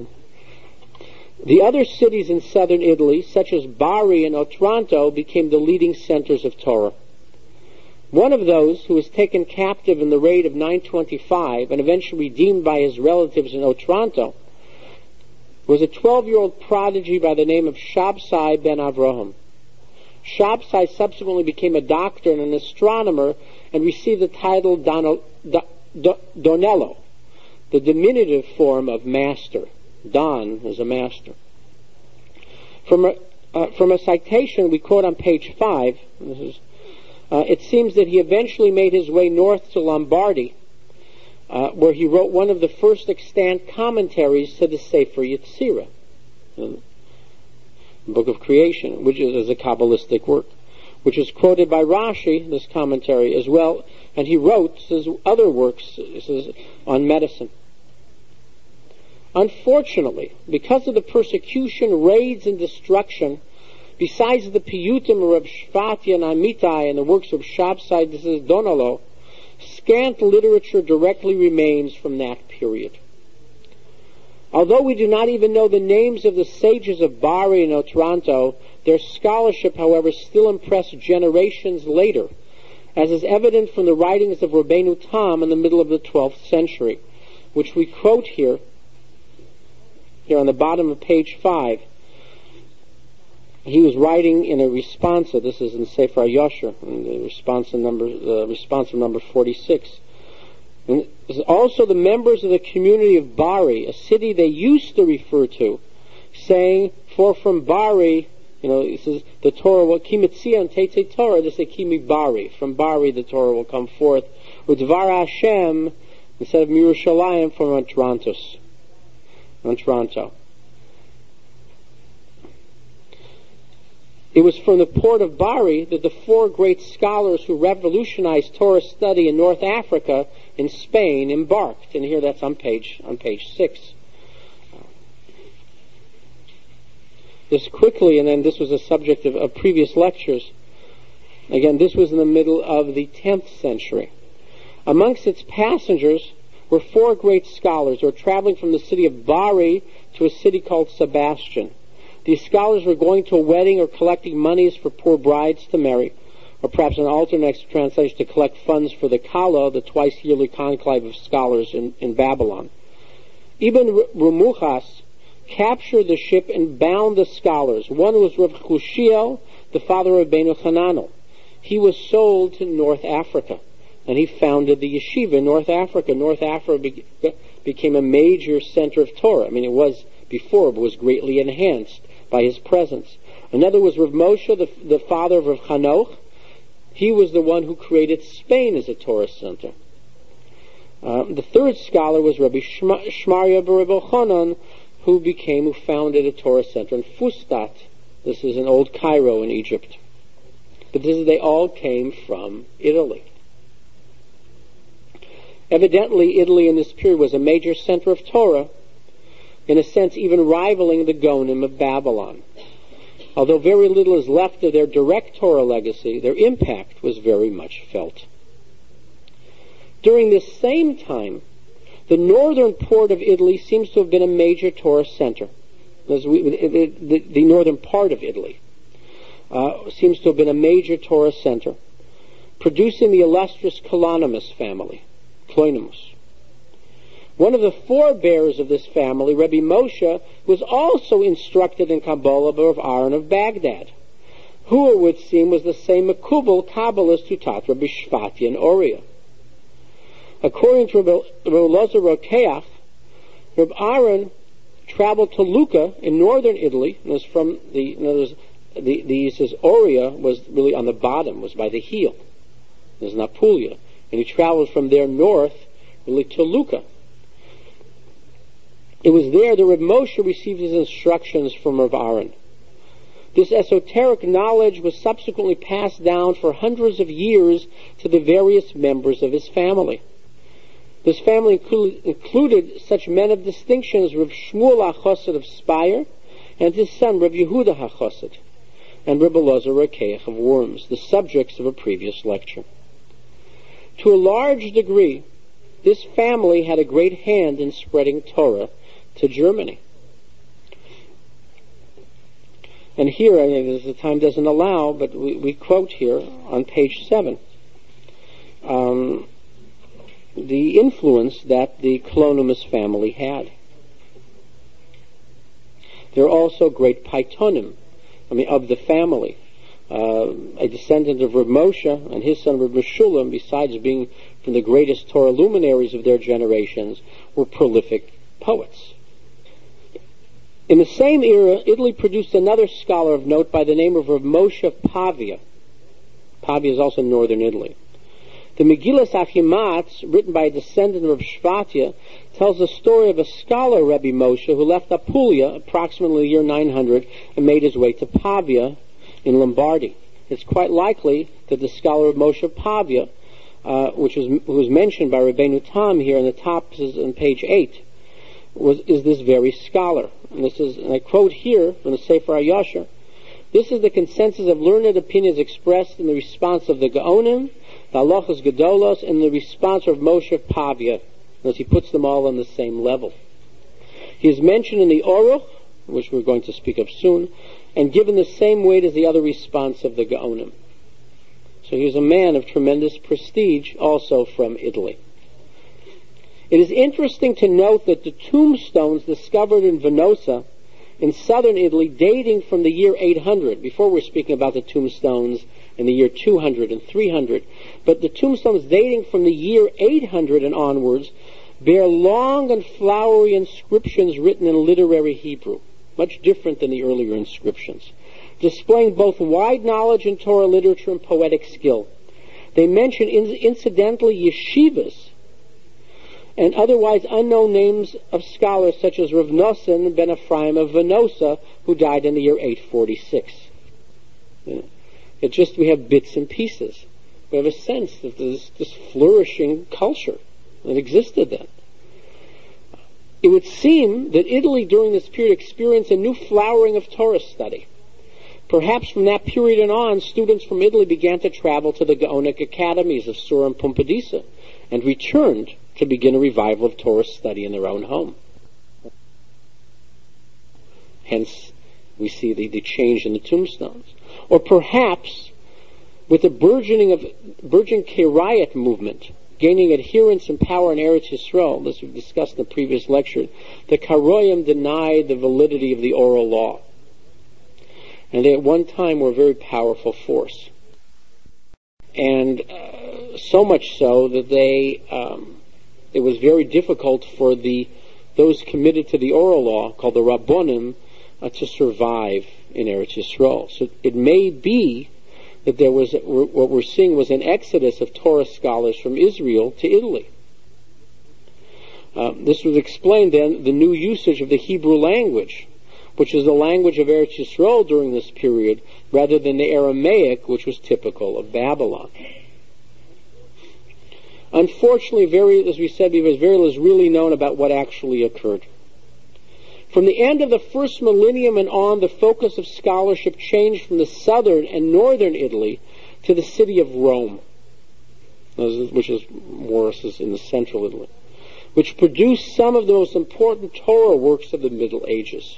S2: The other cities in southern Italy, such as Bari and Otranto, became the leading centers of Torah. One of those, who was taken captive in the raid of 925 and eventually redeemed by his relatives in Otranto, was a 12-year-old prodigy by the name of Shabsai ben Avraham. Shabsai subsequently became a doctor and an astronomer and received the title Donello, the diminutive form of master. Don is a master. From a citation we quote on page 5, it seems that he eventually made his way north to Lombardy, where he wrote one of the first extant commentaries to the Sefer Yetzirah, the Book of Creation, which is a Kabbalistic work, which is quoted by Rashi, this commentary, as well, and he wrote his other works on medicine. Unfortunately, because of the persecution, raids, and destruction, besides the piyutim of Shvatya and Amitai and the works of Shabsai, this is Donalo, scant literature directly remains from that period. Although we do not even know the names of the sages of Bari and Otranto, their scholarship, however, still impressed generations later, as is evident from the writings of Rabbeinu Tam in the middle of the 12th century, which we quote here on the bottom of page 5. He was writing in a responsa. This is in Sefer Yosher, the responsa number 46. And also the members of the community of Bari, a city they used to refer to, saying, for from Bari, it says the Torah will kimitzion teitze Torah. They say kimi Bari. From Bari the Torah will come forth. Udvar Hashem instead of Yerushalayim from Otranto. It was from the port of Bari that the four great scholars who revolutionized Torah study in North Africa, in Spain, embarked. And here that's on page 6. Just quickly, and then this was a subject of previous lectures. Again, this was in the middle of the 10th century. Amongst its passengers were four great scholars who were traveling from the city of Bari to a city called Sebastian. These scholars were going to a wedding or collecting monies for poor brides to marry, or perhaps an alternate translation, to collect funds for the Kala, the twice-yearly conclave of scholars in Babylon. Ibn Rumuchas captured the ship and bound the scholars. One was Rav Chushiel, the father of Benu Hananel. He was sold to North Africa, and he founded the yeshiva in North Africa. North Africa became a major center of Torah. I mean, it was before, but was greatly enhanced by his presence. Another was Rav Moshe, the father of Rav Hanoch. He was the one who created Spain as a Torah center. The third scholar was Rabbi Shmaria bar Rabbi Elchanan, who founded a Torah center in Fustat. This is in Old Cairo in Egypt. But they all came from Italy. Evidently, Italy in this period was a major center of Torah, in a sense even rivaling the Gonim of Babylon. Although very little is left of their direct Torah legacy, their impact was very much felt. During this same time, the northern port of Italy seems to have been a major Torah center. The northern part of Italy seems to have been a major Torah center, producing the illustrious Kalonymus family, Cloynimus. One of the forebears of this family, Rabbi Moshe, was also instructed in Kabbalah by Rav Aaron of Baghdad, who, it would seem, was the same Makubal Kabbalist who taught Rabbi Shvatia and Oriya. According to Rabbi Elazar Rokeach, Rabbi Aaron traveled to Lucca in northern Italy, and was from he says Oriya was really on the bottom, was by the heel. There's Napulia. And he traveled from there north, really to Lucca. It was there that Rav Moshe received his instructions from Rav Aaron. This esoteric knowledge was subsequently passed down for hundreds of years to the various members of his family. This family included such men of distinction as Rav Shmuel HaChassid of Speyer and his son Rav Yehuda HaChassid and Rav Elazar Rokeach of Worms, the subjects of a previous lecture. To a large degree, this family had a great hand in spreading Torah to Germany. And here, as the time doesn't allow, but we quote here on page 7, the influence that the Kalonymus family had. There are also great Paitonim, of the family. A descendant of Rav Moshe and his son Rav Meshulam, besides being from the greatest Torah luminaries of their generations, were prolific poets. In the same era, Italy produced another scholar of note by the name of Rav Moshe of Pavia. Pavia is also northern Italy. The Megillas Achimatz, written by a descendant of Shvatia, tells the story of a scholar, Rabbi Moshe, who left Apulia approximately the year 900 and made his way to Pavia in Lombardy. It's quite likely that the scholar of Moshe of Pavia, who was mentioned by Rabbeinu Tam here on the top, is on page 8, is this very scholar. And I quote here from the Sefer HaYashar, "This is the consensus of learned opinions expressed in the response of the Gaonim, the Halachos Gedolos, and the response of Moshe of Pavia," as he puts them all on the same level. He is mentioned in the Oruch, which we're going to speak of soon, and given the same weight as the other response of the Gaonim. So he was a man of tremendous prestige, also from Italy. It is interesting to note that the tombstones discovered in Venosa, in southern Italy, dating from the year 800, before we're speaking about the tombstones in the year 200 and 300, but the tombstones dating from the year 800 and onwards bear long and flowery inscriptions written in literary Hebrew, much different than the earlier inscriptions, displaying both wide knowledge in Torah literature and poetic skill. They mention incidentally yeshivas and otherwise unknown names of scholars such as Rav Nosson ben Ephraim of Venosa, who died in the year 846. We have bits and pieces. We have a sense that there's this flourishing culture that existed then. It would seem that Italy during this period experienced a new flowering of Torah study. Perhaps from that period on, students from Italy began to travel to the Gaonic academies of Sura and Pumbedisa and returned to begin a revival of Torah study in their own home. Hence, we see the change in the tombstones. Or perhaps, with the burgeoning Karaite movement, gaining adherence and power in Eretz Yisrael, this we've discussed in the previous lecture, the Karoyim denied the validity of the oral law. And they at one time were a very powerful force. And so much so that it was very difficult for those committed to the oral law, called the Rabbonim, to survive in Eretz Yisrael. So it may be that what we're seeing was an exodus of Torah scholars from Israel to Italy. This was explained then, the new usage of the Hebrew language, which is the language of Eretz Yisrael during this period, rather than the Aramaic, which was typical of Babylon. Unfortunately, as we said before, very little is really known about what actually occurred. From the end of the first millennium and on, the focus of scholarship changed from the southern and northern Italy to the city of Rome, which is more in the central Italy, which produced some of the most important Torah works of the Middle Ages.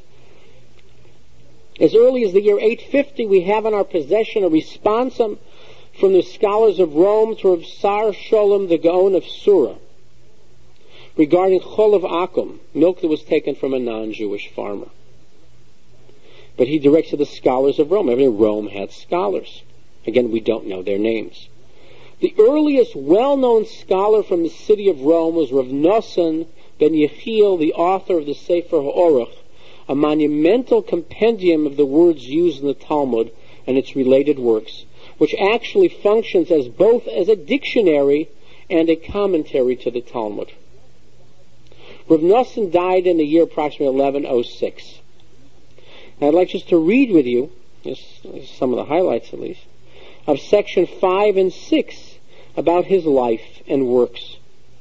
S2: As early as the year 850, we have in our possession a responsum from the scholars of Rome to Rav Sar Sholem, the Gaon of Sura, regarding Cholav Akum, milk that was taken from a non-Jewish farmer. But he directs to the scholars of Rome. Every Rome had scholars. Again, we don't know their names. The earliest well-known scholar from the city of Rome was Rav Nosson ben Yechiel, the author of the Sefer HaOruch, a monumental compendium of the words used in the Talmud and its related works, which actually functions as both as a dictionary and a commentary to the Talmud. Rav Nosson died in the year approximately 1106. And I'd like just to read with you, some of the highlights at least, of section 5 and 6 about his life and works.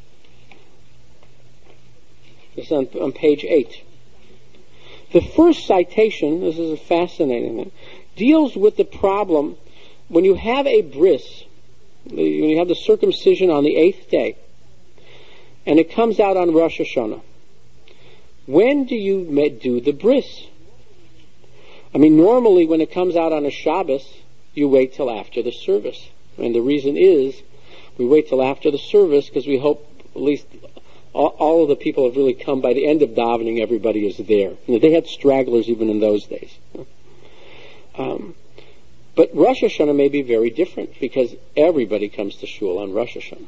S2: This is on page 8. The first citation, this is a fascinating thing, deals with the problem when you have a bris, when you have the circumcision on the 8th day, and it comes out on Rosh Hashanah. When do you do the bris? I mean, normally when it comes out on a Shabbos, you wait till after the service. And the reason is, we wait till after the service because we hope at least all of the people have really come. By the end of davening, everybody is there. They had stragglers even in those days. But Rosh Hashanah may be very different because everybody comes to shul on Rosh Hashanah.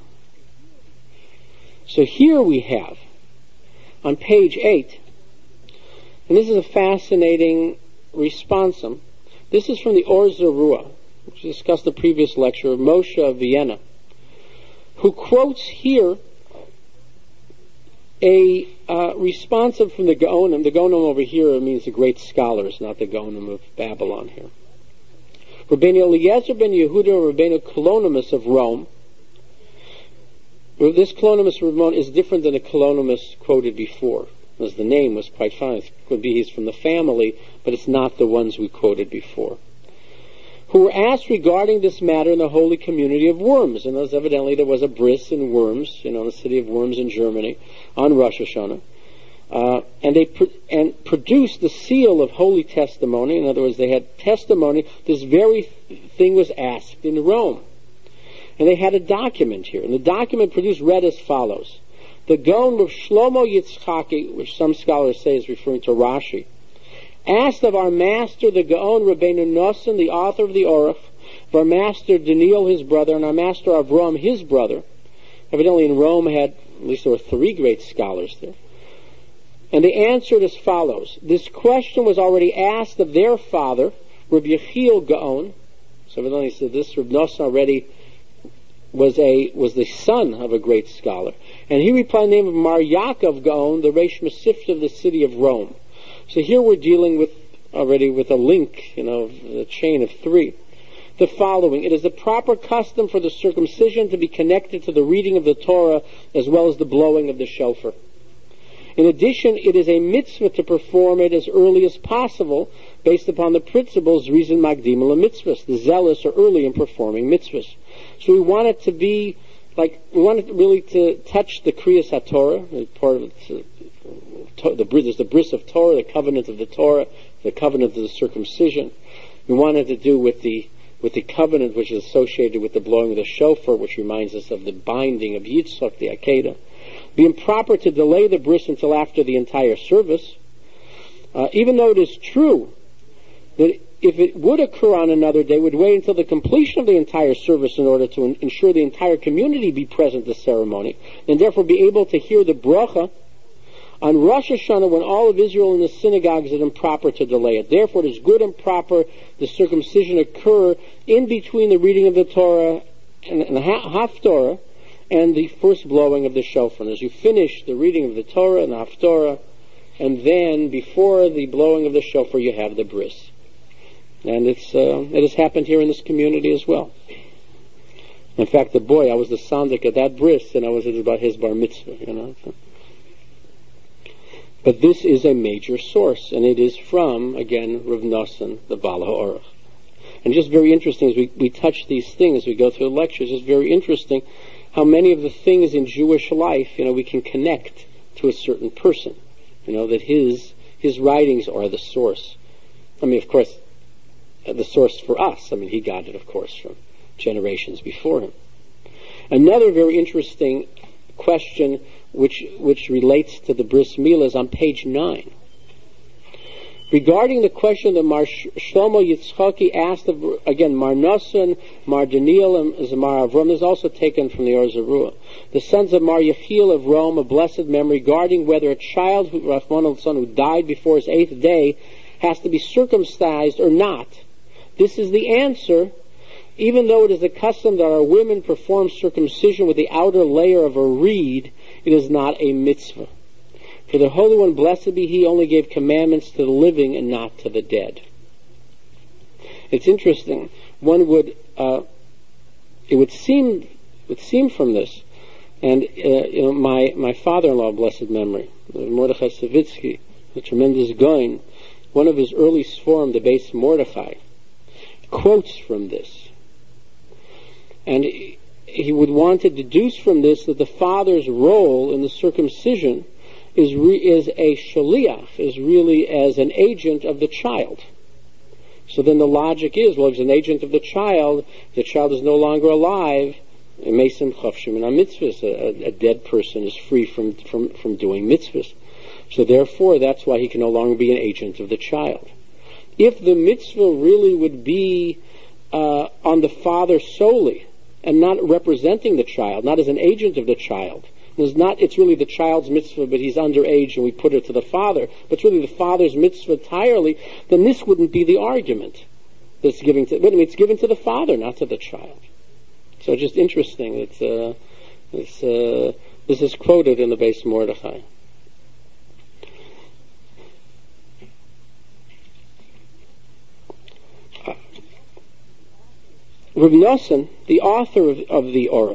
S2: So here we have, on page 8, and this is a fascinating responsum. This is from the Or Zarua, which we discussed in the previous lecture, of Moshe of Vienna, who quotes here a responsum from the Gaonim. The Gaonim over here means the great scholars, not the Gaonim of Babylon here. Rabbeinu Eliezer ben Yehuda, Rabbeinu Colonimus of Rome. This Colonimus of Rome is different than the Colonimus quoted before, as the name was quite fine. It could be he's from the family, but it's not the ones we quoted before. Who were asked regarding this matter in the holy community of Worms, and thus evidently there was a bris in Worms, in the city of Worms in Germany, on Rosh Hashanah, and they produced the seal of holy testimony. In other words, they had testimony. This very thing was asked in Rome. And they had a document here. And the document read as follows. The Gaon of Shlomo Yitzchaki, which some scholars say is referring to Rashi, asked of our master, the Gaon Rabbeinu Nosson, the author of the Oruch, of our master Daniel, his brother, and our master Avram, his brother. Evidently in Rome at least there were 3 great scholars there. And they answered as follows. This question was already asked of their father, Rabbi Yechiel Gaon. So evidently said this Rabbi Nosson already was the son of a great scholar. And he replied in the name of Mar Yaakov Gaon, the Reish Masifta of the city of Rome. So here we're dealing with a link, a chain of 3. the following. It is the proper custom for the circumcision to be connected to the reading of the Torah as well as the blowing of the shofar. In addition, it is a mitzvah to perform it as early as possible based upon the principles Rizin Magdim mitzvahs. The zealous are early in performing mitzvahs. So we want it to be we want it really to touch the Kriyas HaTorah, part of there's the bris of Torah, the covenant of the Torah, the covenant of the circumcision. We want it to do with the covenant which is associated with the blowing of the shofar, which reminds us of the binding of Yitzchak, the Akedah. Be improper to delay the bris until after the entire service, even though it is true that if it would occur on another day, would wait until the completion of the entire service in order to ensure the entire community be present at the ceremony, and therefore be able to hear the bracha. On Rosh Hashanah, when all of Israel in the synagogues, it is improper to delay it. Therefore, it is good and proper the circumcision occur in between the reading of the Torah and the Haftorah and the first blowing of the shofar. As you finish the reading of the Torah and the Haftorah, and then before the blowing of the shofar, you have the bris. And it has happened here in this community as well. In fact, I was the sandik at that bris, and I was about his bar mitzvah, So. But this is a major source, and it is from, again, Rav Nosson, the Baal HaOrach. And just very interesting, as we touch these things, as we go through the lectures, it's very interesting how many of the things in Jewish life, we can connect to a certain person. That his writings are the source. Of course, the source for us. He got it, of course, from generations before him. Another very interesting question which relates to the bris milah is on page 9. Regarding the question that Mar Shlomo Yitzchaki asked of, again, Mar Nosson, Mar Daniel, and Mar Avram, this is also taken from the Or Zarua. The sons of Mar Yechiel of Rome, of blessed memory, regarding whether a child, who died before his 8th day, has to be circumcised or not. This is the answer. Even though it is the custom that our women perform circumcision with the outer layer of a reed, it is not a mitzvah. For the Holy One, blessed be He, only gave commandments to the living and not to the dead. It's interesting. It would seem from this, and my father-in-law, blessed memory, Mordechai Savitsky, a tremendous Goin, one of his early sforim, the Beis Mordechai, quotes from this. And he would want to deduce from this that the father's role in the circumcision is a shaliach, is really as an agent of the child. So then the logic is, if he's an agent of the child is no longer alive, a dead person is free from doing mitzvahs. So therefore, that's why he can no longer be an agent of the child. If the mitzvah really would be on the father solely, and not representing the child, not as an agent of the child. It's really the child's mitzvah, but he's underage and we put it to the father, but it's really the father's mitzvah entirely, then this wouldn't be the argument. It's given to the father, not to the child. So just interesting. This is quoted in the Beis Mordechai. Rav Nosson, the author of the Orach,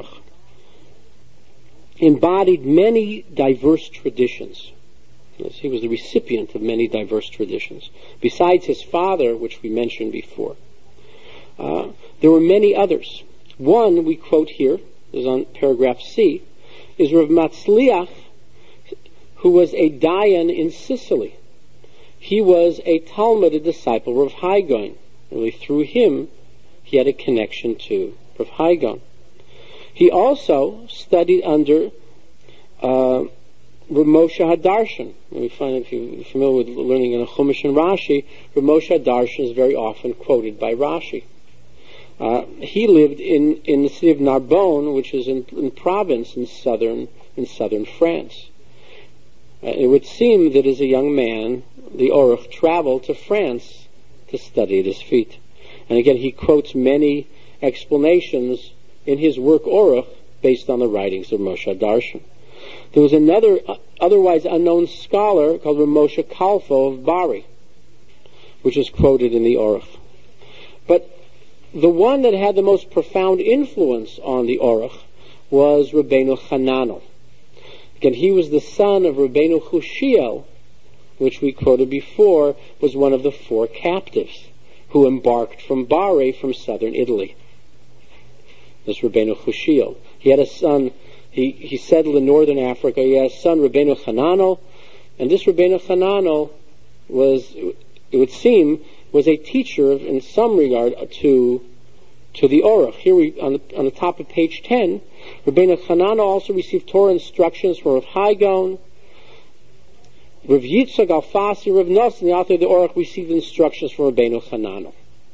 S2: embodied many diverse traditions. He was the recipient of many diverse traditions. Besides his father, which we mentioned before, there were many others. One we quote here, is on paragraph C, is Rav Matzliach, who was a Dayan in Sicily. He was a Talmud, a disciple of Rav Hai Gaon. Really, through him, he had a connection to Rav Hai Gaon. He also studied under Rav Moshe HaDarshan. We find, if you're familiar with learning in a Chumash and Rashi, Rav Moshe HaDarshan is very often quoted by Rashi. He lived in the city of Narbonne, which is in province in southern France. It would seem that as a young man, the Orach traveled to France to study at his feet. And again, he quotes many explanations in his work Orach based on the writings of Moshe Darshan. There was another otherwise unknown scholar called Rav Moshe Kalfo of Bari, which is quoted in the Orach. But The one that had the most profound influence on the Aruch was Rabbeinu Hananel. Again, he was the son of Rabbeinu Chushiel, which we quoted before, was one of the 4 captives who embarked from Bari from southern Italy. This Rabbeinu Chushiel. He had a son, he settled in northern Africa. He had a son, Rabbeinu Hananel, and this Rabbeinu Hananel was, it would seem, was a teacher in some regard to the Aruch. Here on the top of page 10, Rabbeinu Hananel also received Torah instructions from Rav Hai Gaon. Rav Yitzchak Alfasi, Rav Nosson, the author of the Aruch, received instructions from Rabbeinu Hananel.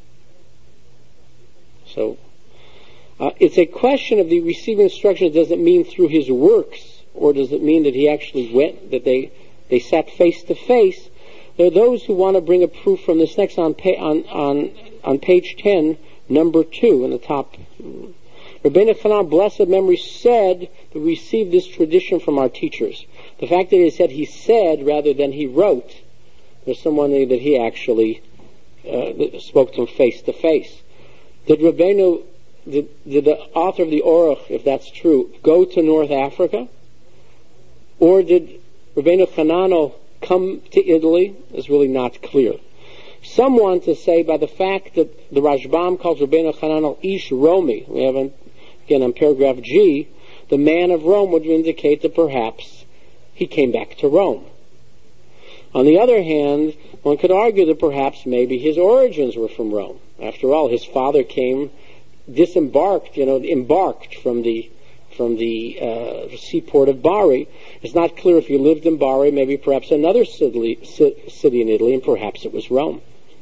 S2: So, it's a question of the receiving instructions. Does it mean through his works, or does it mean that he actually went, that they sat face to face? There are those who want to bring a proof from this next on page 10, number 2 in the top. Rabbeinu Hananel, blessed memory, said that we received this tradition from our teachers. The fact that he said he said rather than he wrote, there's someone that he actually spoke to him face to face. Did the author of the Aruch, if that's true, go to North Africa? Or did Rabbeinu Hananel come to Italy? Is really not clear. Some want to say by the fact that the Rashbam calls Rabbeinu Hananel Ish Romi, we have again on paragraph G, the man of Rome, would indicate that perhaps he came back to Rome. On the other hand, one could argue that perhaps maybe his origins were from Rome. After all, his father embarked from the seaport of Bari. It's not clear if he lived in Bari, maybe perhaps another city in Italy, and perhaps it was Rome.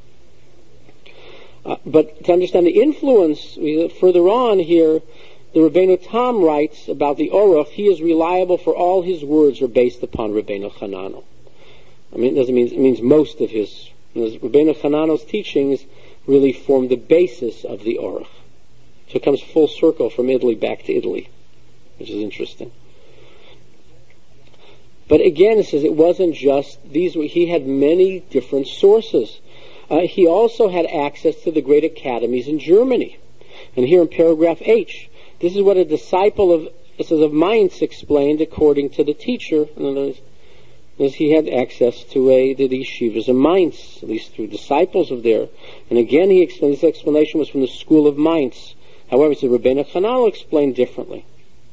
S2: But to understand the influence, further on here, the Rabbeinu Tam writes about the Aruch, he is reliable for all his words are based upon Rabbeinu Hananel. I mean, it means most of his. Rabbeinu Hananel's teachings really form the basis of the Aruch. So it comes full circle from Italy back to Italy, which is interesting. But again, it says it wasn't just these. He had many different sources. He also had access to the great academies in Germany. And here in paragraph H, this is what a disciple of Mainz explained according to the teacher. As he had access to the yeshivas of Mainz, at least through disciples of there. And again, he explained, this explanation was from the school of Mainz. However, the Rabbeinu Hananel explained differently.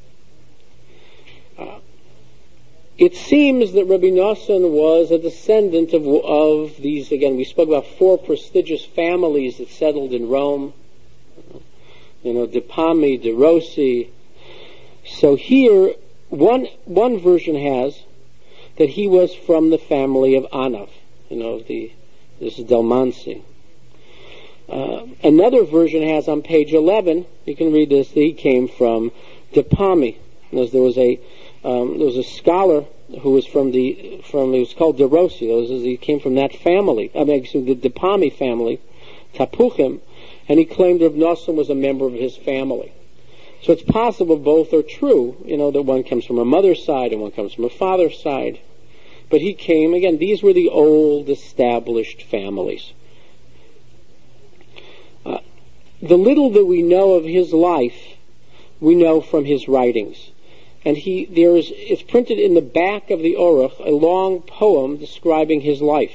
S2: It seems that Rabbi Nosson was a descendant of these, again, we spoke about 4 prestigious families that settled in Rome. De Pami, De Rossi. So here, one version has that he was from the family of Anav. This is Del Mansi. Another version has on page 11, you can read this, that he came from De Pami. There was a scholar who was it was called De Rossi. He came from that family. The De Pami family, Tapuchim, and he claimed Rav Nosson was a member of his family. So it's possible both are true, that one comes from a mother's side and one comes from a father's side. But he came, again, these were the old established families. The little that we know of his life, we know from his writings. And it's printed in the back of the Aruch, a long poem describing his life.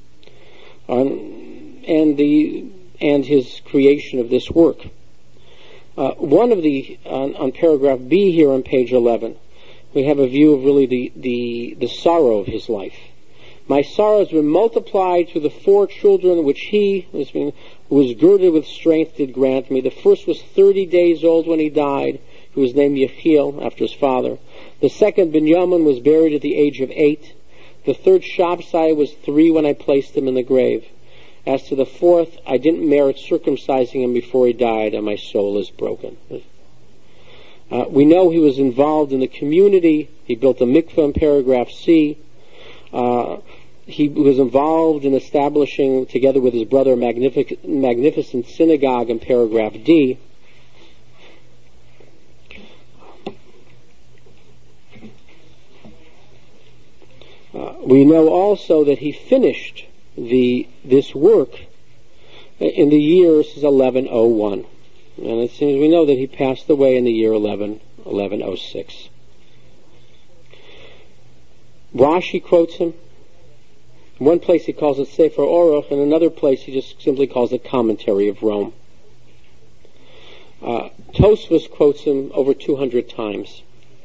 S2: And his creation of this work. On paragraph B here on page 11, we have a view of really the sorrow of his life. My sorrows were multiplied to the 4 children which he, who was girded with strength, did grant me. The first was 30 days old when he died, who was named Yechiel, after his father. The second, Binyamin, was buried at the age of 8. The third, Shabsai, was 3 when I placed him in the grave. As to the fourth, I didn't merit circumcising him before he died, and my soul is broken. We know he was involved in the community. He built a mikveh in paragraph C. He was involved in establishing, together with his brother, a magnificent synagogue in paragraph D. We know also that he finished this work in the year, this is 1101. And it seems we know that he passed away in the year 1106. Rashi quotes him. In one place he calls it Sefer Oroch, in another place he just simply calls it Commentary of Rome. Tosfos quotes him over 200 times.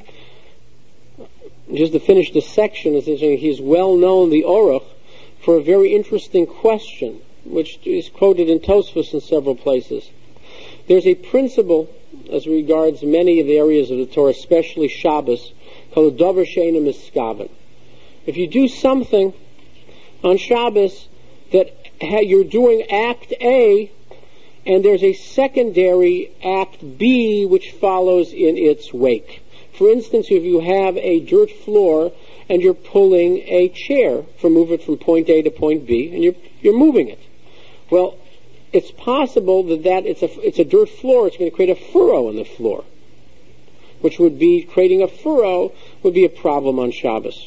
S2: Just to finish this section, he's well known, the Oroch, for a very interesting question, which is quoted in Tosfos in several places. There's a principle as regards many of the areas of the Torah, especially Shabbos, called Dover She'eino Miskaven. If you do something on Shabbos that you're doing Act A, and there's a secondary Act B which follows in its wake. For instance, if you have a dirt floor and you're pulling a chair to move it from point A to point B, and you're moving it. Well, it's possible that it's a dirt floor. It's going to create a furrow in the floor, which would be creating a furrow would be a problem on Shabbos.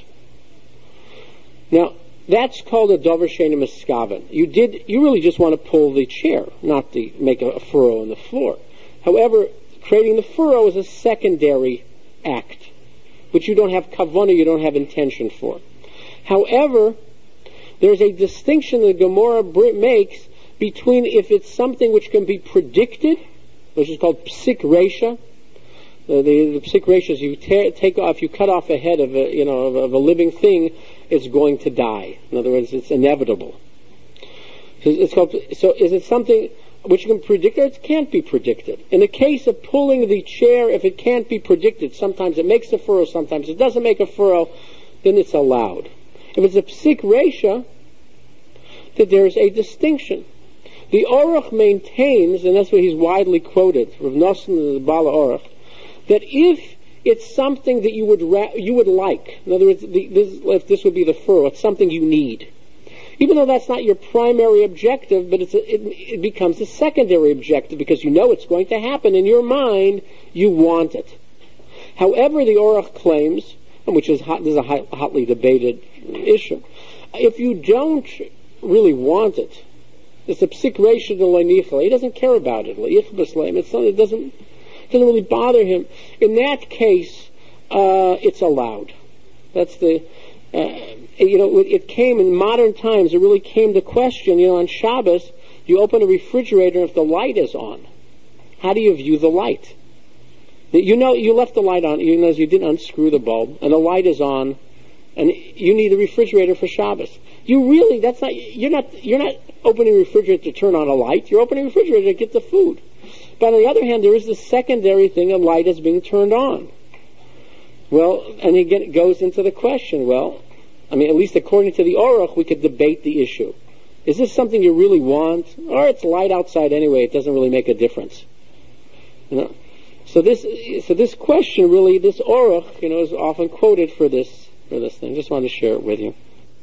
S2: Now, that's called a Dover She'eino Miskaven. You really just want to pull the chair, not to make a furrow in the floor. However, creating the furrow is a secondary act, which you don't have kavanah, you don't have intention for. However, there's a distinction that Gemara makes between if it's something which can be predicted, which is called psik resha. The psik resha is you cut off a head of a living thing, it's going to die. In other words, it's inevitable. So is it something which you can predict, or it can't be predicted? In the case of pulling the chair, if it can't be predicted, sometimes it makes a furrow, sometimes it doesn't make a furrow, then it's allowed. If it's a psik resha, that there's a distinction. The Oroch maintains, and that's what he's widely quoted, Rav Nosson the Bala Oroch, that if it's something that you would like, in other words, if this would be the furrow, it's something you need. Even though that's not your primary objective, but it becomes a secondary objective because you know it's going to happen. In your mind, you want it. However, the Oroch claims, which is this is a hotly debated issue, if you don't really want it, it's a psik resha de lo nichal. He doesn't care about it. It's something that doesn't really bother him. In that case, it's allowed. That's the. It came in modern times. It really came to question. On Shabbos, you open a refrigerator, and if the light is on, how do you view the light? You left the light on. As you didn't unscrew the bulb, and the light is on, and you need a refrigerator for Shabbos. You're not opening a refrigerator to turn on a light. You're opening a refrigerator to get the food. But on the other hand, there is the secondary thing: a light is being turned on. Well, and again, it goes into the question. Well, at least according to the Oroch, we could debate the issue. Is this something you really want, or it's light outside anyway? It doesn't really make a difference. So this question really, this Oroch, is often quoted for this thing. Just wanted to share it with you.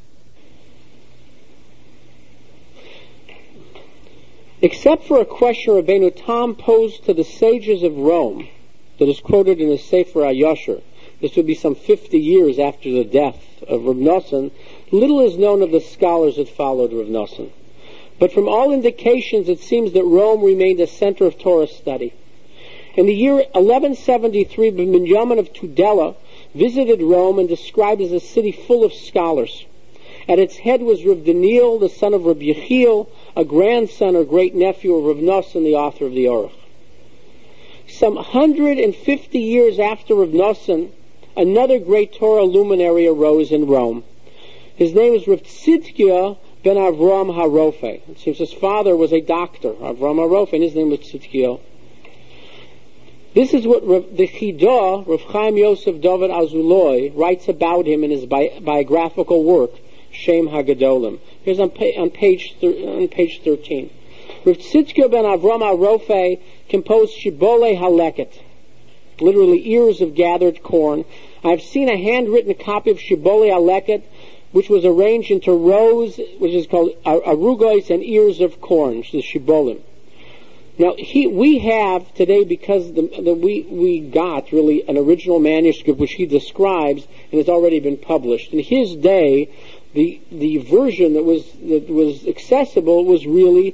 S2: Except for a question Rabbeinu Tam posed to the sages of Rome that is quoted in the Sefer HaYosher, this would be some 50 years after the death of Rav Nosson, little is known of the scholars that followed Rav Nosson. But from all indications, it seems that Rome remained a center of Torah study. In the year 1173, Binyamin of Tudela visited Rome and described it as a city full of scholars. At its head was Rav Daniel, the son of Rav Yechiel, a grandson or great-nephew of Rav Nosson, the author of the Oroch. Some 150 years after Rav Nosson, another great Torah luminary arose in Rome. His name is Rav Tzidkiah ben Avram HaRofe. It seems his father was a doctor, Avram HaRofe, and his name was Tzidkiah. This is what the Chidah, Rav Chaim Yosef David Azuloi, writes about him in his biographical work, Shem HaGadolim. Here's on page 13. Rav Tzidkiah ben Avram HaRofe composed Shibbolei HaLeket, literally ears of gathered corn. I've seen a handwritten copy of Shibbolei HaLeket, which was arranged into rows, which is called arugos and ears of corn, which is Shibbolim. Now, we have today, because we got really an original manuscript which he describes and has already been published. In his day, the version that was accessible was really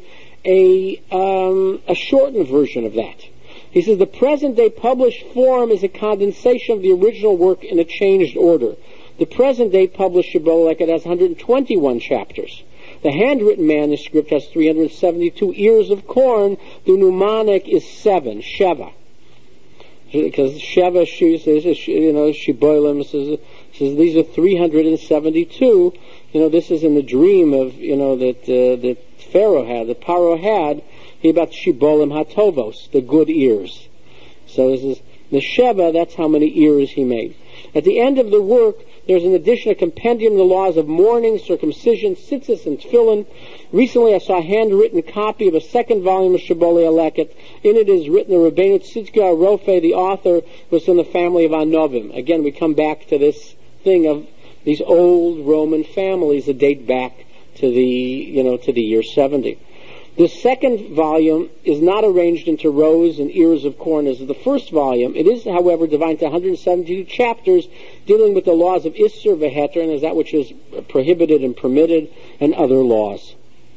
S2: a shortened version of that. He says, the present-day published form is a condensation of the original work in a changed order. The present-day published Shibboleth Leket has 121 chapters. The handwritten manuscript has 372 ears of corn. The mnemonic is 7, Sheva. Because Sheva, Shibolim says these are 372. This is in the dream of, that Pharaoh had, that Paro had, about Shibolim Hatovos, the good ears. So this is the Sheva, that's how many ears he made. At the end of the work, there's in addition a compendium of the laws of mourning, circumcision, tzitzis, and tefillin. Recently I saw a handwritten copy of a second volume of Shibboleth Leket. In it is written that Rabbeinu Tzidkiah Rofe, the author, was from the family of Anovim. Again, we come back to this thing of these old Roman families that date back to the year 70. The second volume is not arranged into rows and ears of corn as the first volume. It is, however, divided into 172 chapters dealing with the laws of Isser V'Heter, and as that which is prohibited and permitted, and other laws.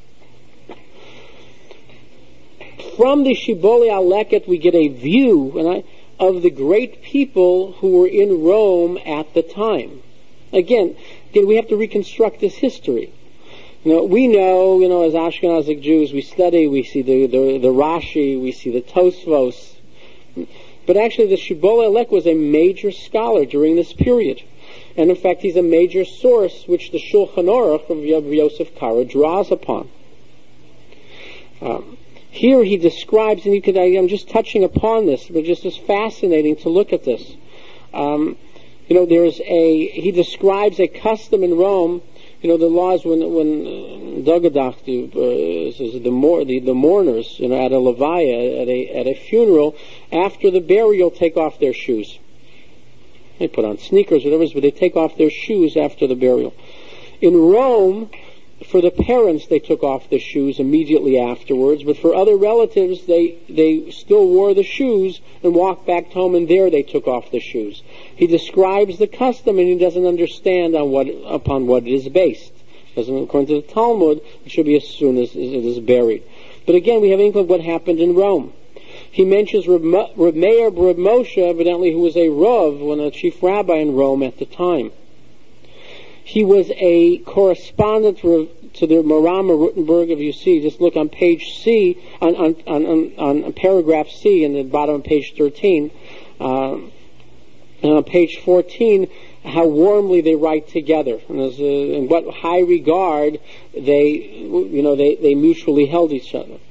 S2: From the Shibboleth Leket we get a view of the great people who were in Rome at the time. Again, we have to reconstruct this history. We know, as Ashkenazic Jews, we study, we see the Rashi, we see the Tosfos. But actually the Shibboleth Leket was a major scholar during this period. And in fact, he's a major source which the Shulchan Aruch of Yosef Karo draws upon. Here he describes, and I'm just touching upon this, but just it's fascinating to look at this. He describes a custom in Rome. The laws when Dogadach, the mourners, at a levaya, at a funeral, after the burial, take off their shoes. They put on sneakers, whatever, but they take off their shoes after the burial. In Rome, for the parents, they took off the shoes immediately afterwards, but for other relatives, they still wore the shoes and walked back home, and there they took off the shoes. He describes the custom, and he doesn't understand upon what it is based. According to the Talmud, it should be as soon as it is buried. But again, we have inkling of what happened in Rome. He mentions Reb Meir Reb Moshe, evidently, who was a Rav, a chief rabbi in Rome at the time. He was a correspondent to the Maram Rutenberg of UC. Just look on page C, on paragraph C in the bottom of page 13. And on page 14, how warmly they write together, and in what high regard they mutually held each other.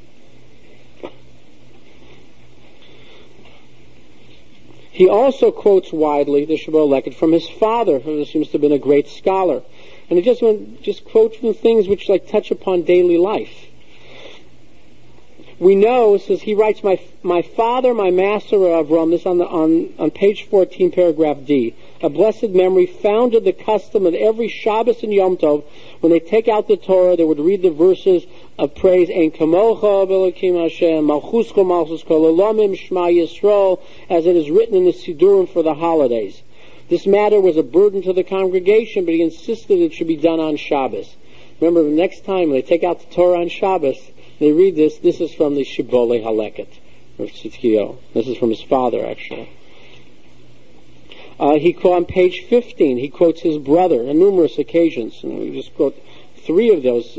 S2: He also quotes widely the Shibboleth Leket from his father, who seems to have been a great scholar, and he just quotes from things which touch upon daily life. We know, says he writes, my father, my master Avram, this on page 14, paragraph D, a blessed memory, founded the custom of every Shabbos and Yom Tov, when they take out the Torah, they would read the verses of praise, Ein Kamocha Elokim Hashem, Malchusko Malchus Kol Olamim Shema Yisrael, as it is written in the Sidurim for the holidays. This matter was a burden to the congregation, but he insisted it should be done on Shabbos. Remember, the next time they take out the Torah on Shabbos, they read this. This is from the Shibboleth Leket of Tzidkiyahu. This is from his father, actually. On page 15, he quotes his brother on numerous occasions. And we just quote 3 of those.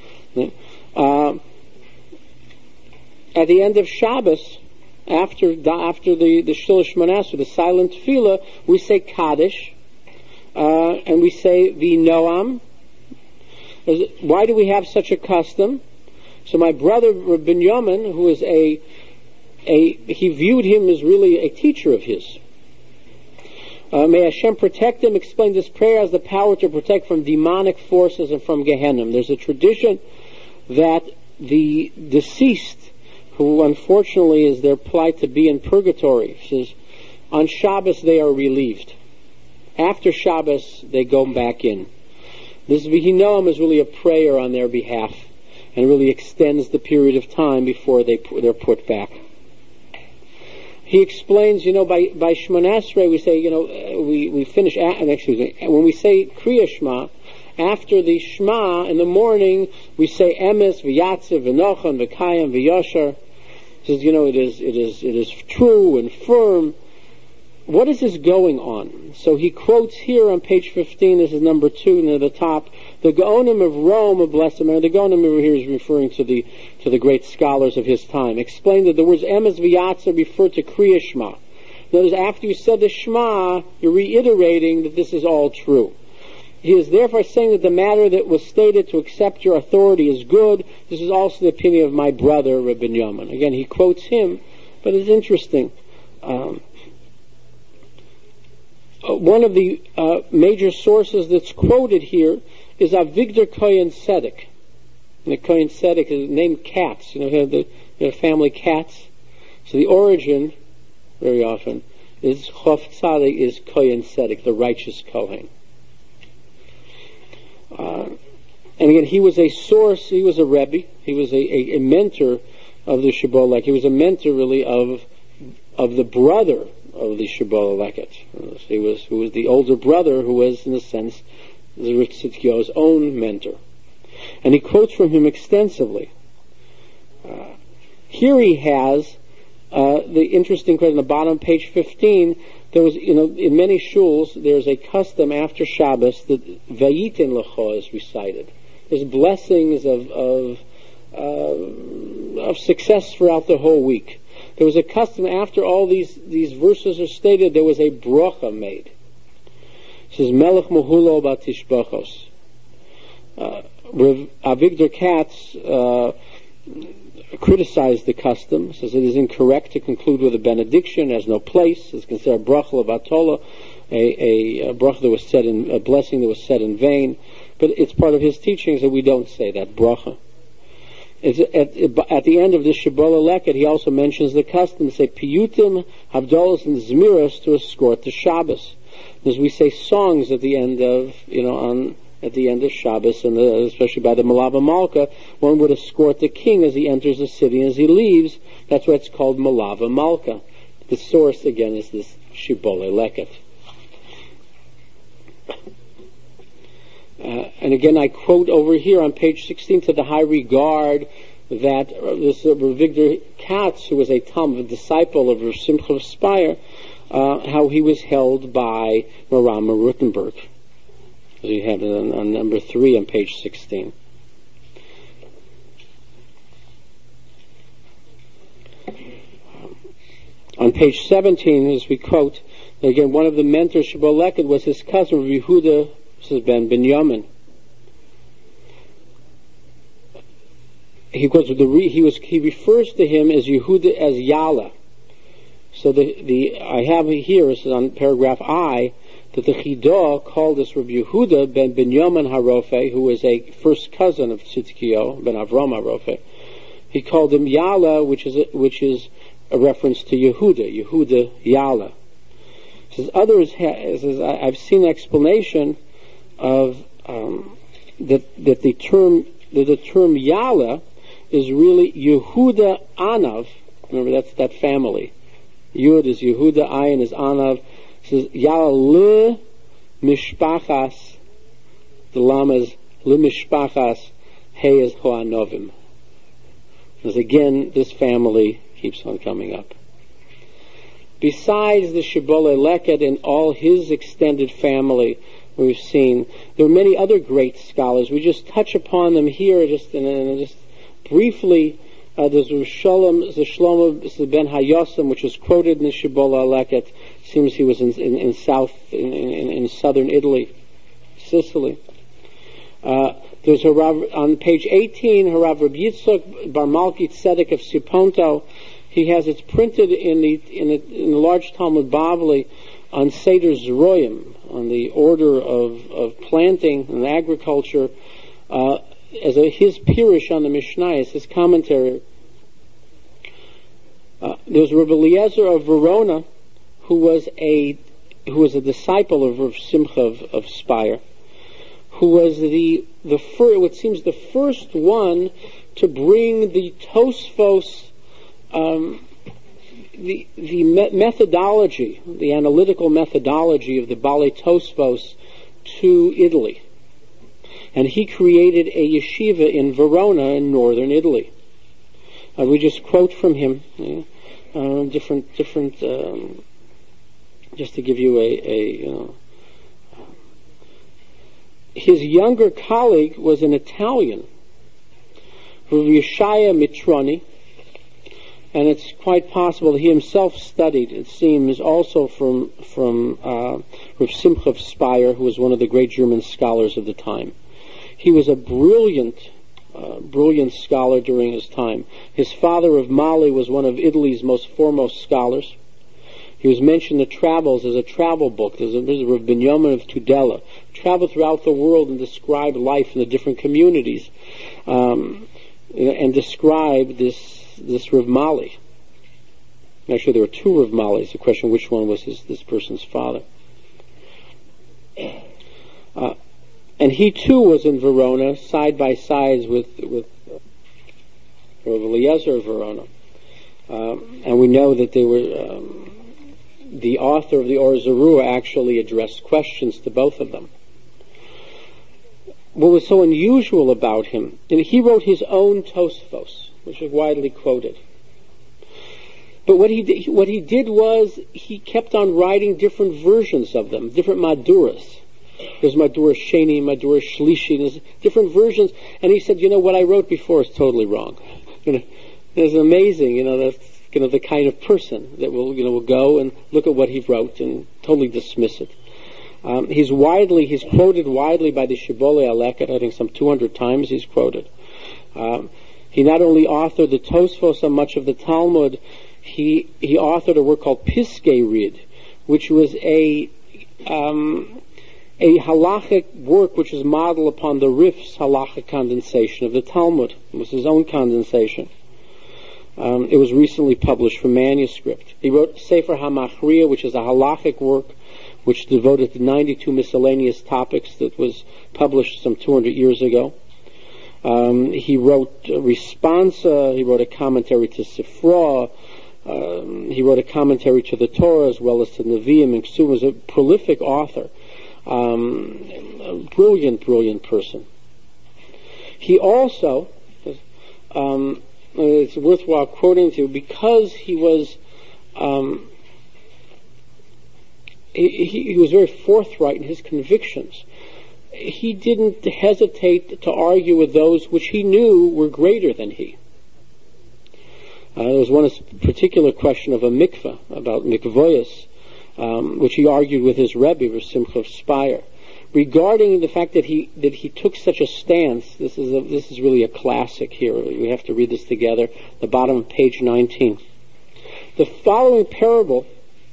S2: At the end of Shabbos, after the Shilish Manasseh, the silent tefillah, we say Kaddish, and we say the Noam. Why do we have such a custom? So my brother Binyamin, who is he viewed him as really a teacher of his. May Hashem protect him, explains this prayer as the power to protect from demonic forces and from Gehenna. There's a tradition that the deceased, who unfortunately is their plight to be in purgatory, says on Shabbos they are relieved. After Shabbos they go back in. This V'hinoam is really a prayer on their behalf, and really extends the period of time before they're put back. He explains, by Shemona Esrei we say, we finish, when we say Kriya Shema, after the Shema in the morning, we say Emes, V'yatziv, V'nochon, V'kayim, V'yoshar. It says, it is true and firm. What is this going on? So he quotes here on page 15, this is number 2 near the top, the Gaonim of Rome, a blessed man. The Gaonim over here is referring to the great scholars of his time. Explained that the words Emes V'yatza refer to Kriya Shema. In other words, after you said the Shema, you're reiterating that this is all true. He is therefore saying that the matter that was stated to accept your authority is good. This is also the opinion of my brother, Rabbi Binyamin. Again, he quotes him, but it's interesting. One of the major sources that's quoted here is Avigdor Kohen Tzedek. And the Kohen Tzedek is named Katz. The family Katz. So the origin, very often, is Chof Tzaddik is Kohen Tzedek, the righteous Kohen. And again, he was a source, he was a Rebbe, he was a mentor of the Shibboleth. He was a mentor, really, of the brother of the Shibboleth Leket. Who was the older brother, who was, in a sense, the Rav Tzidkiyahu's own mentor. And he quotes from him extensively. Here he has the interesting quote on the bottom, page 15. There was, in many shuls, there's a custom after Shabbos that Vayiten Lecho is recited. There's blessings of success throughout the whole week. There was a custom after all these verses are stated, there was a bracha made. It says, Melech Mohulo Batishbachos. Avigdor Katz criticized the custom, says it is incorrect to conclude with a benediction, has no place, it's considered bracha levatola, a bracha that was said a blessing that was said in vain, but it's part of his teachings that we don't say that bracha. At the end of the Shibboleth Leket, he also mentions the custom to say piyutim, havdalos, and zmiros to escort the Shabbos. As we say songs at the end of, at the end of Shabbos, and especially by the Malava Malka, one would escort the king as he enters the city and as he leaves. That's why it's called Malava Malka. The source, again, is this Shibboleth Leket. And again, I quote over here on page 16 to the high regard that this Avigdor Katz, who was a disciple of Rav Simcha of Speyer, how he was held by Marama Rutenberg. As you have it on number 3 on page 16. On page 17, as we quote, again, one of the mentors Shibboleth Leket was his cousin Yehuda ben Binyamin. He refers to him as Yehuda as Yala. So I have here, this is on paragraph I, that the Chidah called this Rabbi Yehuda ben Binyamin Harofe, who was a first cousin of Tzidkiyahu ben Avram Harofe. He called him Yala, which is a reference to Yehuda Yala. Says others, I've seen an explanation of that the term Yala is really Yehuda Anav. Remember, that's that family. Yud is Yehuda, Ayin is Anav. It says Yala le mishpachas. The Lama is le mishpachas. He is Hoanovim. Because again, this family keeps on coming up. Besides the Shibboleth Leket and all his extended family, we've seen there are many other great scholars. We just touch upon them here, just briefly. There's Shlomo ben Hayosam, which is quoted in the Shibboleth Leket. Seems he was in southern Italy, Sicily. There's on page 18, Harav Reb Yitzchak Bar Malki Tzedek of Siponto. He has it printed in the large Talmud Bavli on Seder Zroyim, on the order of planting and agriculture, as his pirush on the Mishnayos, his commentary. There's Rabbi Eliezer of Verona, who was a disciple of Rav Simcha of Speyer, who was what seems the first one to bring the Tosfos, the methodology, the analytical methodology of the Balei Tosfos to Italy. And he created a yeshiva in Verona in northern Italy. We just quote from him, different. Just to give you his younger colleague was an Italian, Yeshaya Mitroni, and it's quite possible that he himself studied, it seems, also from Rav Simcha of Speyer, who was one of the great German scholars of the time. He was a brilliant scholar during his time. His father, Rav Mali, was one of Italy's most foremost scholars. He was mentioned in the Travels as a travel book. There's Rav Binyamin of Tudela. Traveled throughout the world and described life in the different communities, and described this Rav Mali. Actually, there were two Rav Malis. The question, which one was this person's father? And he too was in Verona, side by side with Rav Eliezer of Verona. And we know that they were. The author of the Or Zarua actually addressed questions to both of them. What was so unusual about him, and he wrote his own Tosfos, which is widely quoted. But what he did was he kept on writing different versions of them, different Maduras. There's Madura Sheni, Madura Shlishi, there's different versions, and he said, what I wrote before is totally wrong. It's amazing, that's the kind of person that will go and look at what he wrote and totally dismiss it. He's quoted widely by the Shibbolei Aleket. I think some 200 times he's quoted. He not only authored the Tosfos on much of the Talmud, he authored a work called Piskei Rid, which was a halachic work which is modeled upon the Rif's halachic condensation of the Talmud. It was his own condensation. It was recently published from manuscript. He wrote Sefer HaMachriya, which is a halachic work which devoted to 92 miscellaneous topics that was published some 200 years ago. He wrote Responsa, he wrote a commentary to Sifra, he wrote a commentary to the Torah as well as to Nevi'im and Ksuvim. Was a prolific author, a brilliant person. He also, it's worthwhile quoting to, because he was he was very forthright in his convictions. He didn't hesitate to argue with those which he knew were greater than he. There was one particular question of a mikveh, about mikvoyos, which he argued with his Rebbe, Rav Simcha of Speyer, regarding the fact that he took such a stance. This is really a classic here. We have to read this together. The bottom of page 19. The following parable,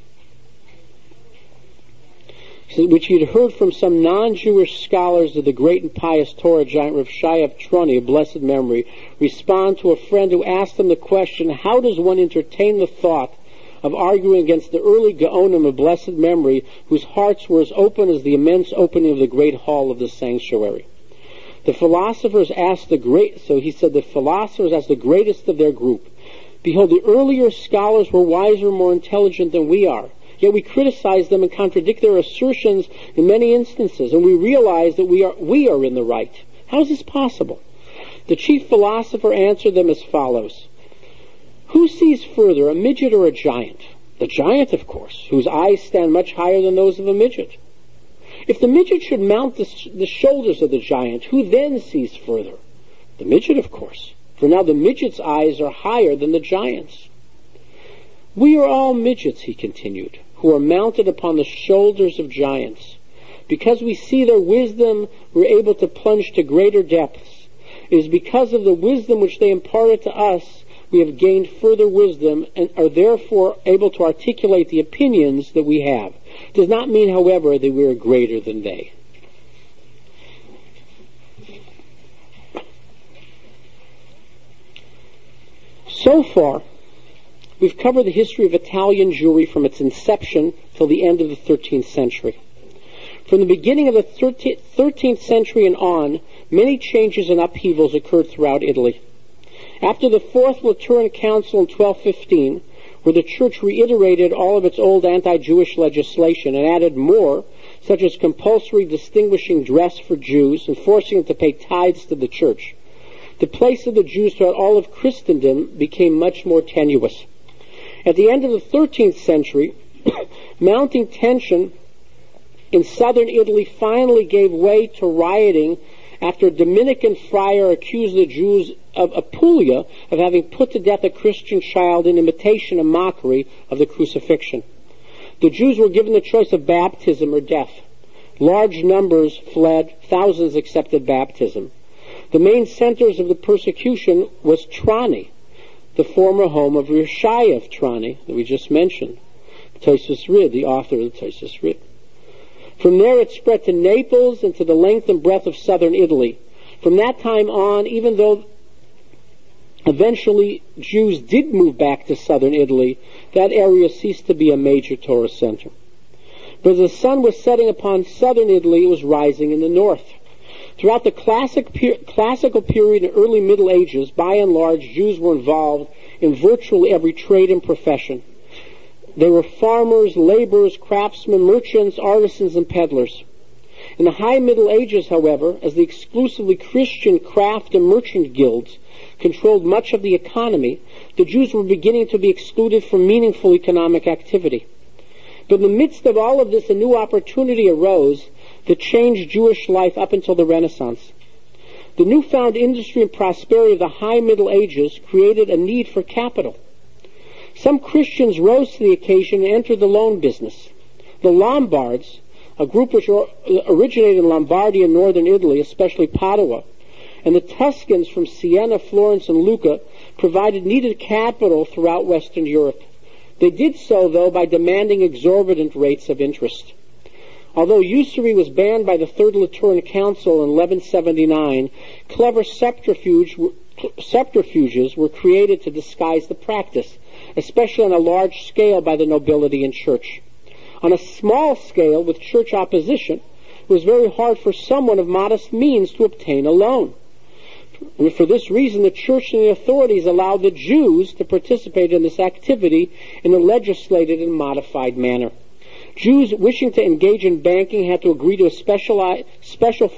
S2: which he had heard from some non-Jewish scholars of the great and pious Torah giant Rav Shaya Troni of blessed memory, respond to a friend who asked him the question, how does one entertain the thought of arguing against the early Gaonim of blessed memory, whose hearts were as open as the immense opening of the great hall of the sanctuary? The philosophers asked the greatest of their group, behold, the earlier scholars were wiser, more intelligent than we are. Yet we criticize them and contradict their assertions in many instances, and we realize that we are in the right. How is this possible? The chief philosopher answered them as follows. Who sees further, a midget or a giant? The giant, of course, whose eyes stand much higher than those of a midget. If the midget should mount the shoulders of the giant, who then sees further? The midget, of course, for now the midget's eyes are higher than the giant's. We are all midgets, he continued, who are mounted upon the shoulders of giants. Because we see their wisdom, we're able to plunge to greater depths. It is because of the wisdom which they imparted to us, we have gained further wisdom and are therefore able to articulate the opinions that we have. It does not mean, however, that we are greater than they. So far, we've covered the history of Italian Jewry from its inception till the end of the 13th century. From the beginning of the 13th century and on, many changes and upheavals occurred throughout Italy. After the Fourth Lateran Council in 1215, where the Church reiterated all of its old anti-Jewish legislation and added more, such as compulsory distinguishing dress for Jews and forcing them to pay tithes to the church, the place of the Jews throughout all of Christendom became much more tenuous. At the end of the 13th century, mounting tension in southern Italy finally gave way to rioting after a Dominican friar accused the Jews of Apulia of having put to death a Christian child in imitation and mockery of the crucifixion. The Jews were given the choice of baptism or death. Large numbers fled, thousands accepted baptism. The main centers of the persecution was Trani, the former home of Rishai of Trani that we just mentioned, Tosfos Rid, the author of the Tosfos Rid. From there it spread to Naples and to the length and breadth of southern Italy. From that time on, even though eventually Jews did move back to southern Italy, that area ceased to be a major Torah center. But as the sun was setting upon southern Italy, it was rising in the north. Throughout the classical period and early Middle Ages, by and large, Jews were involved in virtually every trade and profession. They were farmers, laborers, craftsmen, merchants, artisans, and peddlers. In the High Middle Ages, however, as the exclusively Christian craft and merchant guilds controlled much of the economy, the Jews were beginning to be excluded from meaningful economic activity. But in the midst of all of this, a new opportunity arose that changed Jewish life up until the Renaissance. The newfound industry and prosperity of the High Middle Ages created a need for capital. Some Christians rose to the occasion and entered the loan business. The Lombards, a group which originated in Lombardy and northern Italy, especially Padua, and the Tuscans from Siena, Florence, and Lucca provided needed capital throughout Western Europe. They did so, though, by demanding exorbitant rates of interest. Although usury was banned by the Third Lateran Council in 1179, clever subterfuges were created to disguise the practice, especially on a large scale by the nobility and church. On a small scale, with church opposition, it was very hard for someone of modest means to obtain a loan. And for this reason, the church and the authorities allowed the Jews to participate in this activity in a legislated and modified manner. Jews wishing to engage in banking had to agree to a special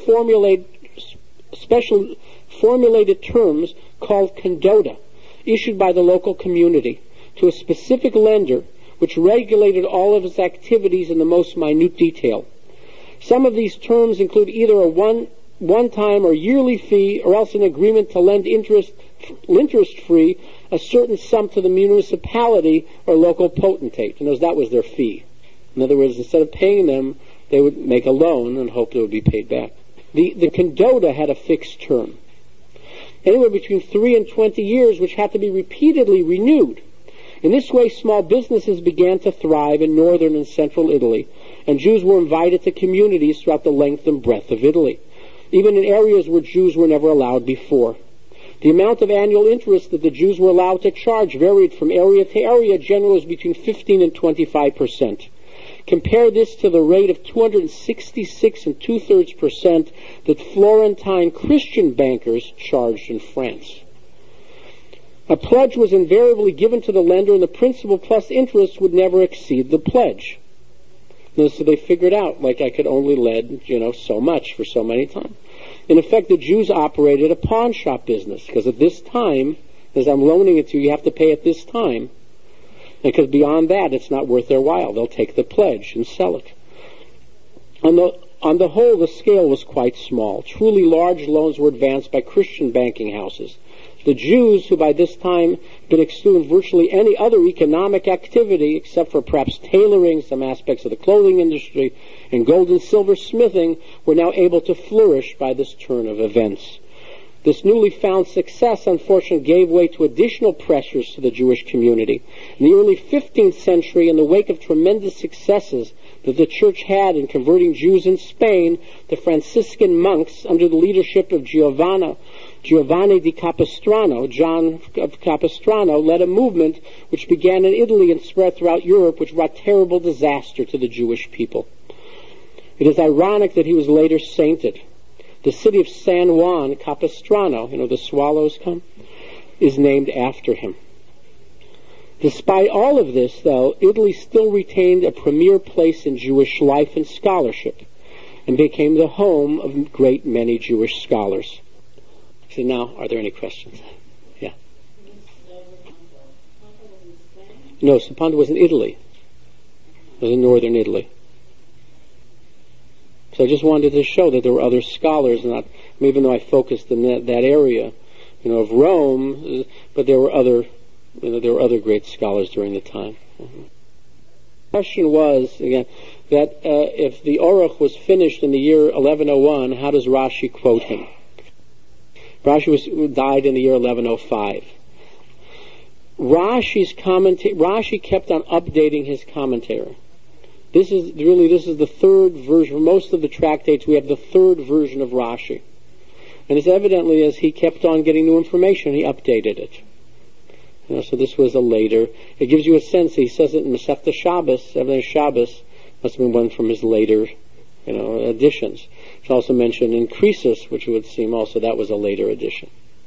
S2: formulated terms called condota, issued by the local community to a specific lender which regulated all of its activities in the most minute detail. Some of these terms include either a one-time or yearly fee, or else an agreement to lend interest-free a certain sum to the municipality or local potentate. And that was their fee. In other words, instead of paying them, they would make a loan and hope it would be paid back. The condota had a fixed term, anywhere between 3 and 20 years, which had to be repeatedly renewed. In this way, small businesses began to thrive in northern and central Italy, and Jews were invited to communities throughout the length and breadth of Italy, even in areas where Jews were never allowed before. The amount of annual interest that the Jews were allowed to charge varied from area to area, generally was between 15 and 25%. Compare this to the rate of 266 2/3% that Florentine Christian bankers charged in France. A pledge was invariably given to the lender, and the principal plus interest would never exceed the pledge. And so they figured out, I could only lend, so much for so many times. In effect, the Jews operated a pawn shop business, because at this time, as I'm loaning it to you, you have to pay at this time. Because beyond that, it's not worth their while. They'll take the pledge and sell it. On the whole, the scale was quite small. Truly large loans were advanced by Christian banking houses. The Jews, who by this time had been excluded from virtually any other economic activity, except for perhaps tailoring, some aspects of the clothing industry, and gold and silver smithing, were now able to flourish by this turn of events. This newly found success, unfortunately, gave way to additional pressures to the Jewish community. In the early 15th century, in the wake of tremendous successes that the church had in converting Jews in Spain, the Franciscan monks, under the leadership of Giovanni di Capistrano, John of Capistrano, led a movement which began in Italy and spread throughout Europe, which brought terrible disaster to the Jewish people. It is ironic that he was later sainted. The city of San Juan Capistrano, the swallows come, is named after him. Despite all of this, though, Italy still retained a premier place in Jewish life and scholarship, and became the home of a great many Jewish scholars. So now, are there any questions? Yeah. No, Saponta was in Italy. It was in northern Italy. So I just wanted to show that there were other scholars, even though I focused in that area, of Rome, but there were other great scholars during the time. The question was, again, that if the Aruch was finished in the year 1101, how does Rashi quote him? Rashi died in the year 1105. Rashi kept on updating his commentary. This is the third version. For most of the tractates, we have the third version of Rashi. And it's evidently, as he kept on getting new information, he updated it. So this was a later. It gives you a sense. He says it in Masechta Shabbos. Evidently Shabbos must have been one from his later, editions. It's also mentioned in Croesus, which would seem also that was a later edition.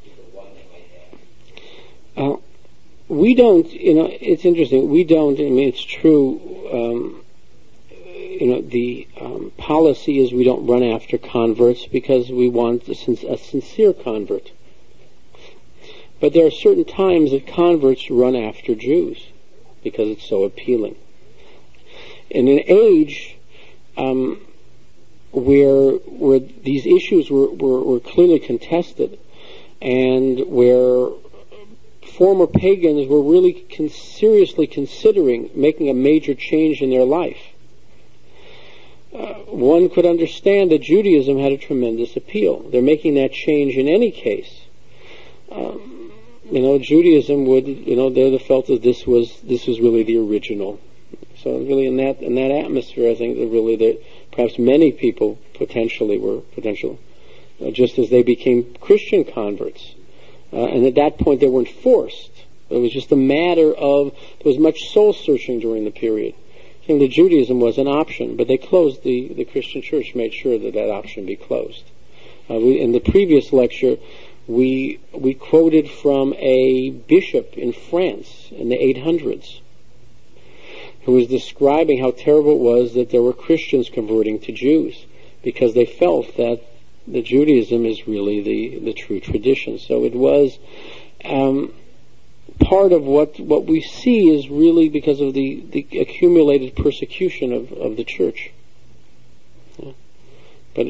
S2: We don't, it's interesting. We don't, it's true, the policy is we don't run after converts because we want a sincere convert. But there are certain times that converts run after Jews because it's so appealing. In an age where these issues were clearly contested, and where former pagans were really seriously considering making a major change in their life, one could understand that Judaism had a tremendous appeal. They're making that change in any case. Judaism would, they felt that this was really the original. So really in that atmosphere, I think that really perhaps many people potentially were just as they became Christian converts. And at that point they weren't forced. It was just a matter of, there was much soul searching during the period. I think that Judaism was an option, but they closed the Christian church, made sure that option be closed. In the previous lecture, we quoted from a bishop in France in the 800s who was describing how terrible it was that there were Christians converting to Jews because they felt that the Judaism is really the true tradition. So it was part of what we see is really because of the accumulated persecution of the church. Yeah. But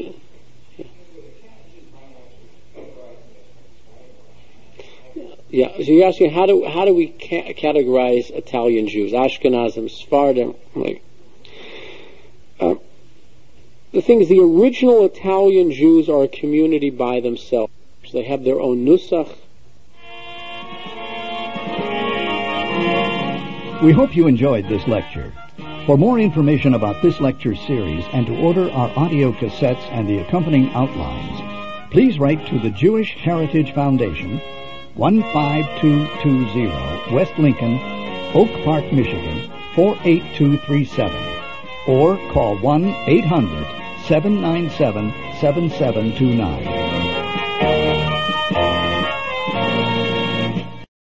S2: yeah, so you're asking how do we categorize Italian Jews, Ashkenazim, Sephardim? The thing is, the original Italian Jews are a community by themselves. They have their own nusach.
S1: We hope you enjoyed this lecture. For more information about this lecture series and to order our audio cassettes and the accompanying outlines, please write to the Jewish Heritage Foundation, 15220 West Lincoln, Oak Park, Michigan, 48237, or call 1-800-797-7729.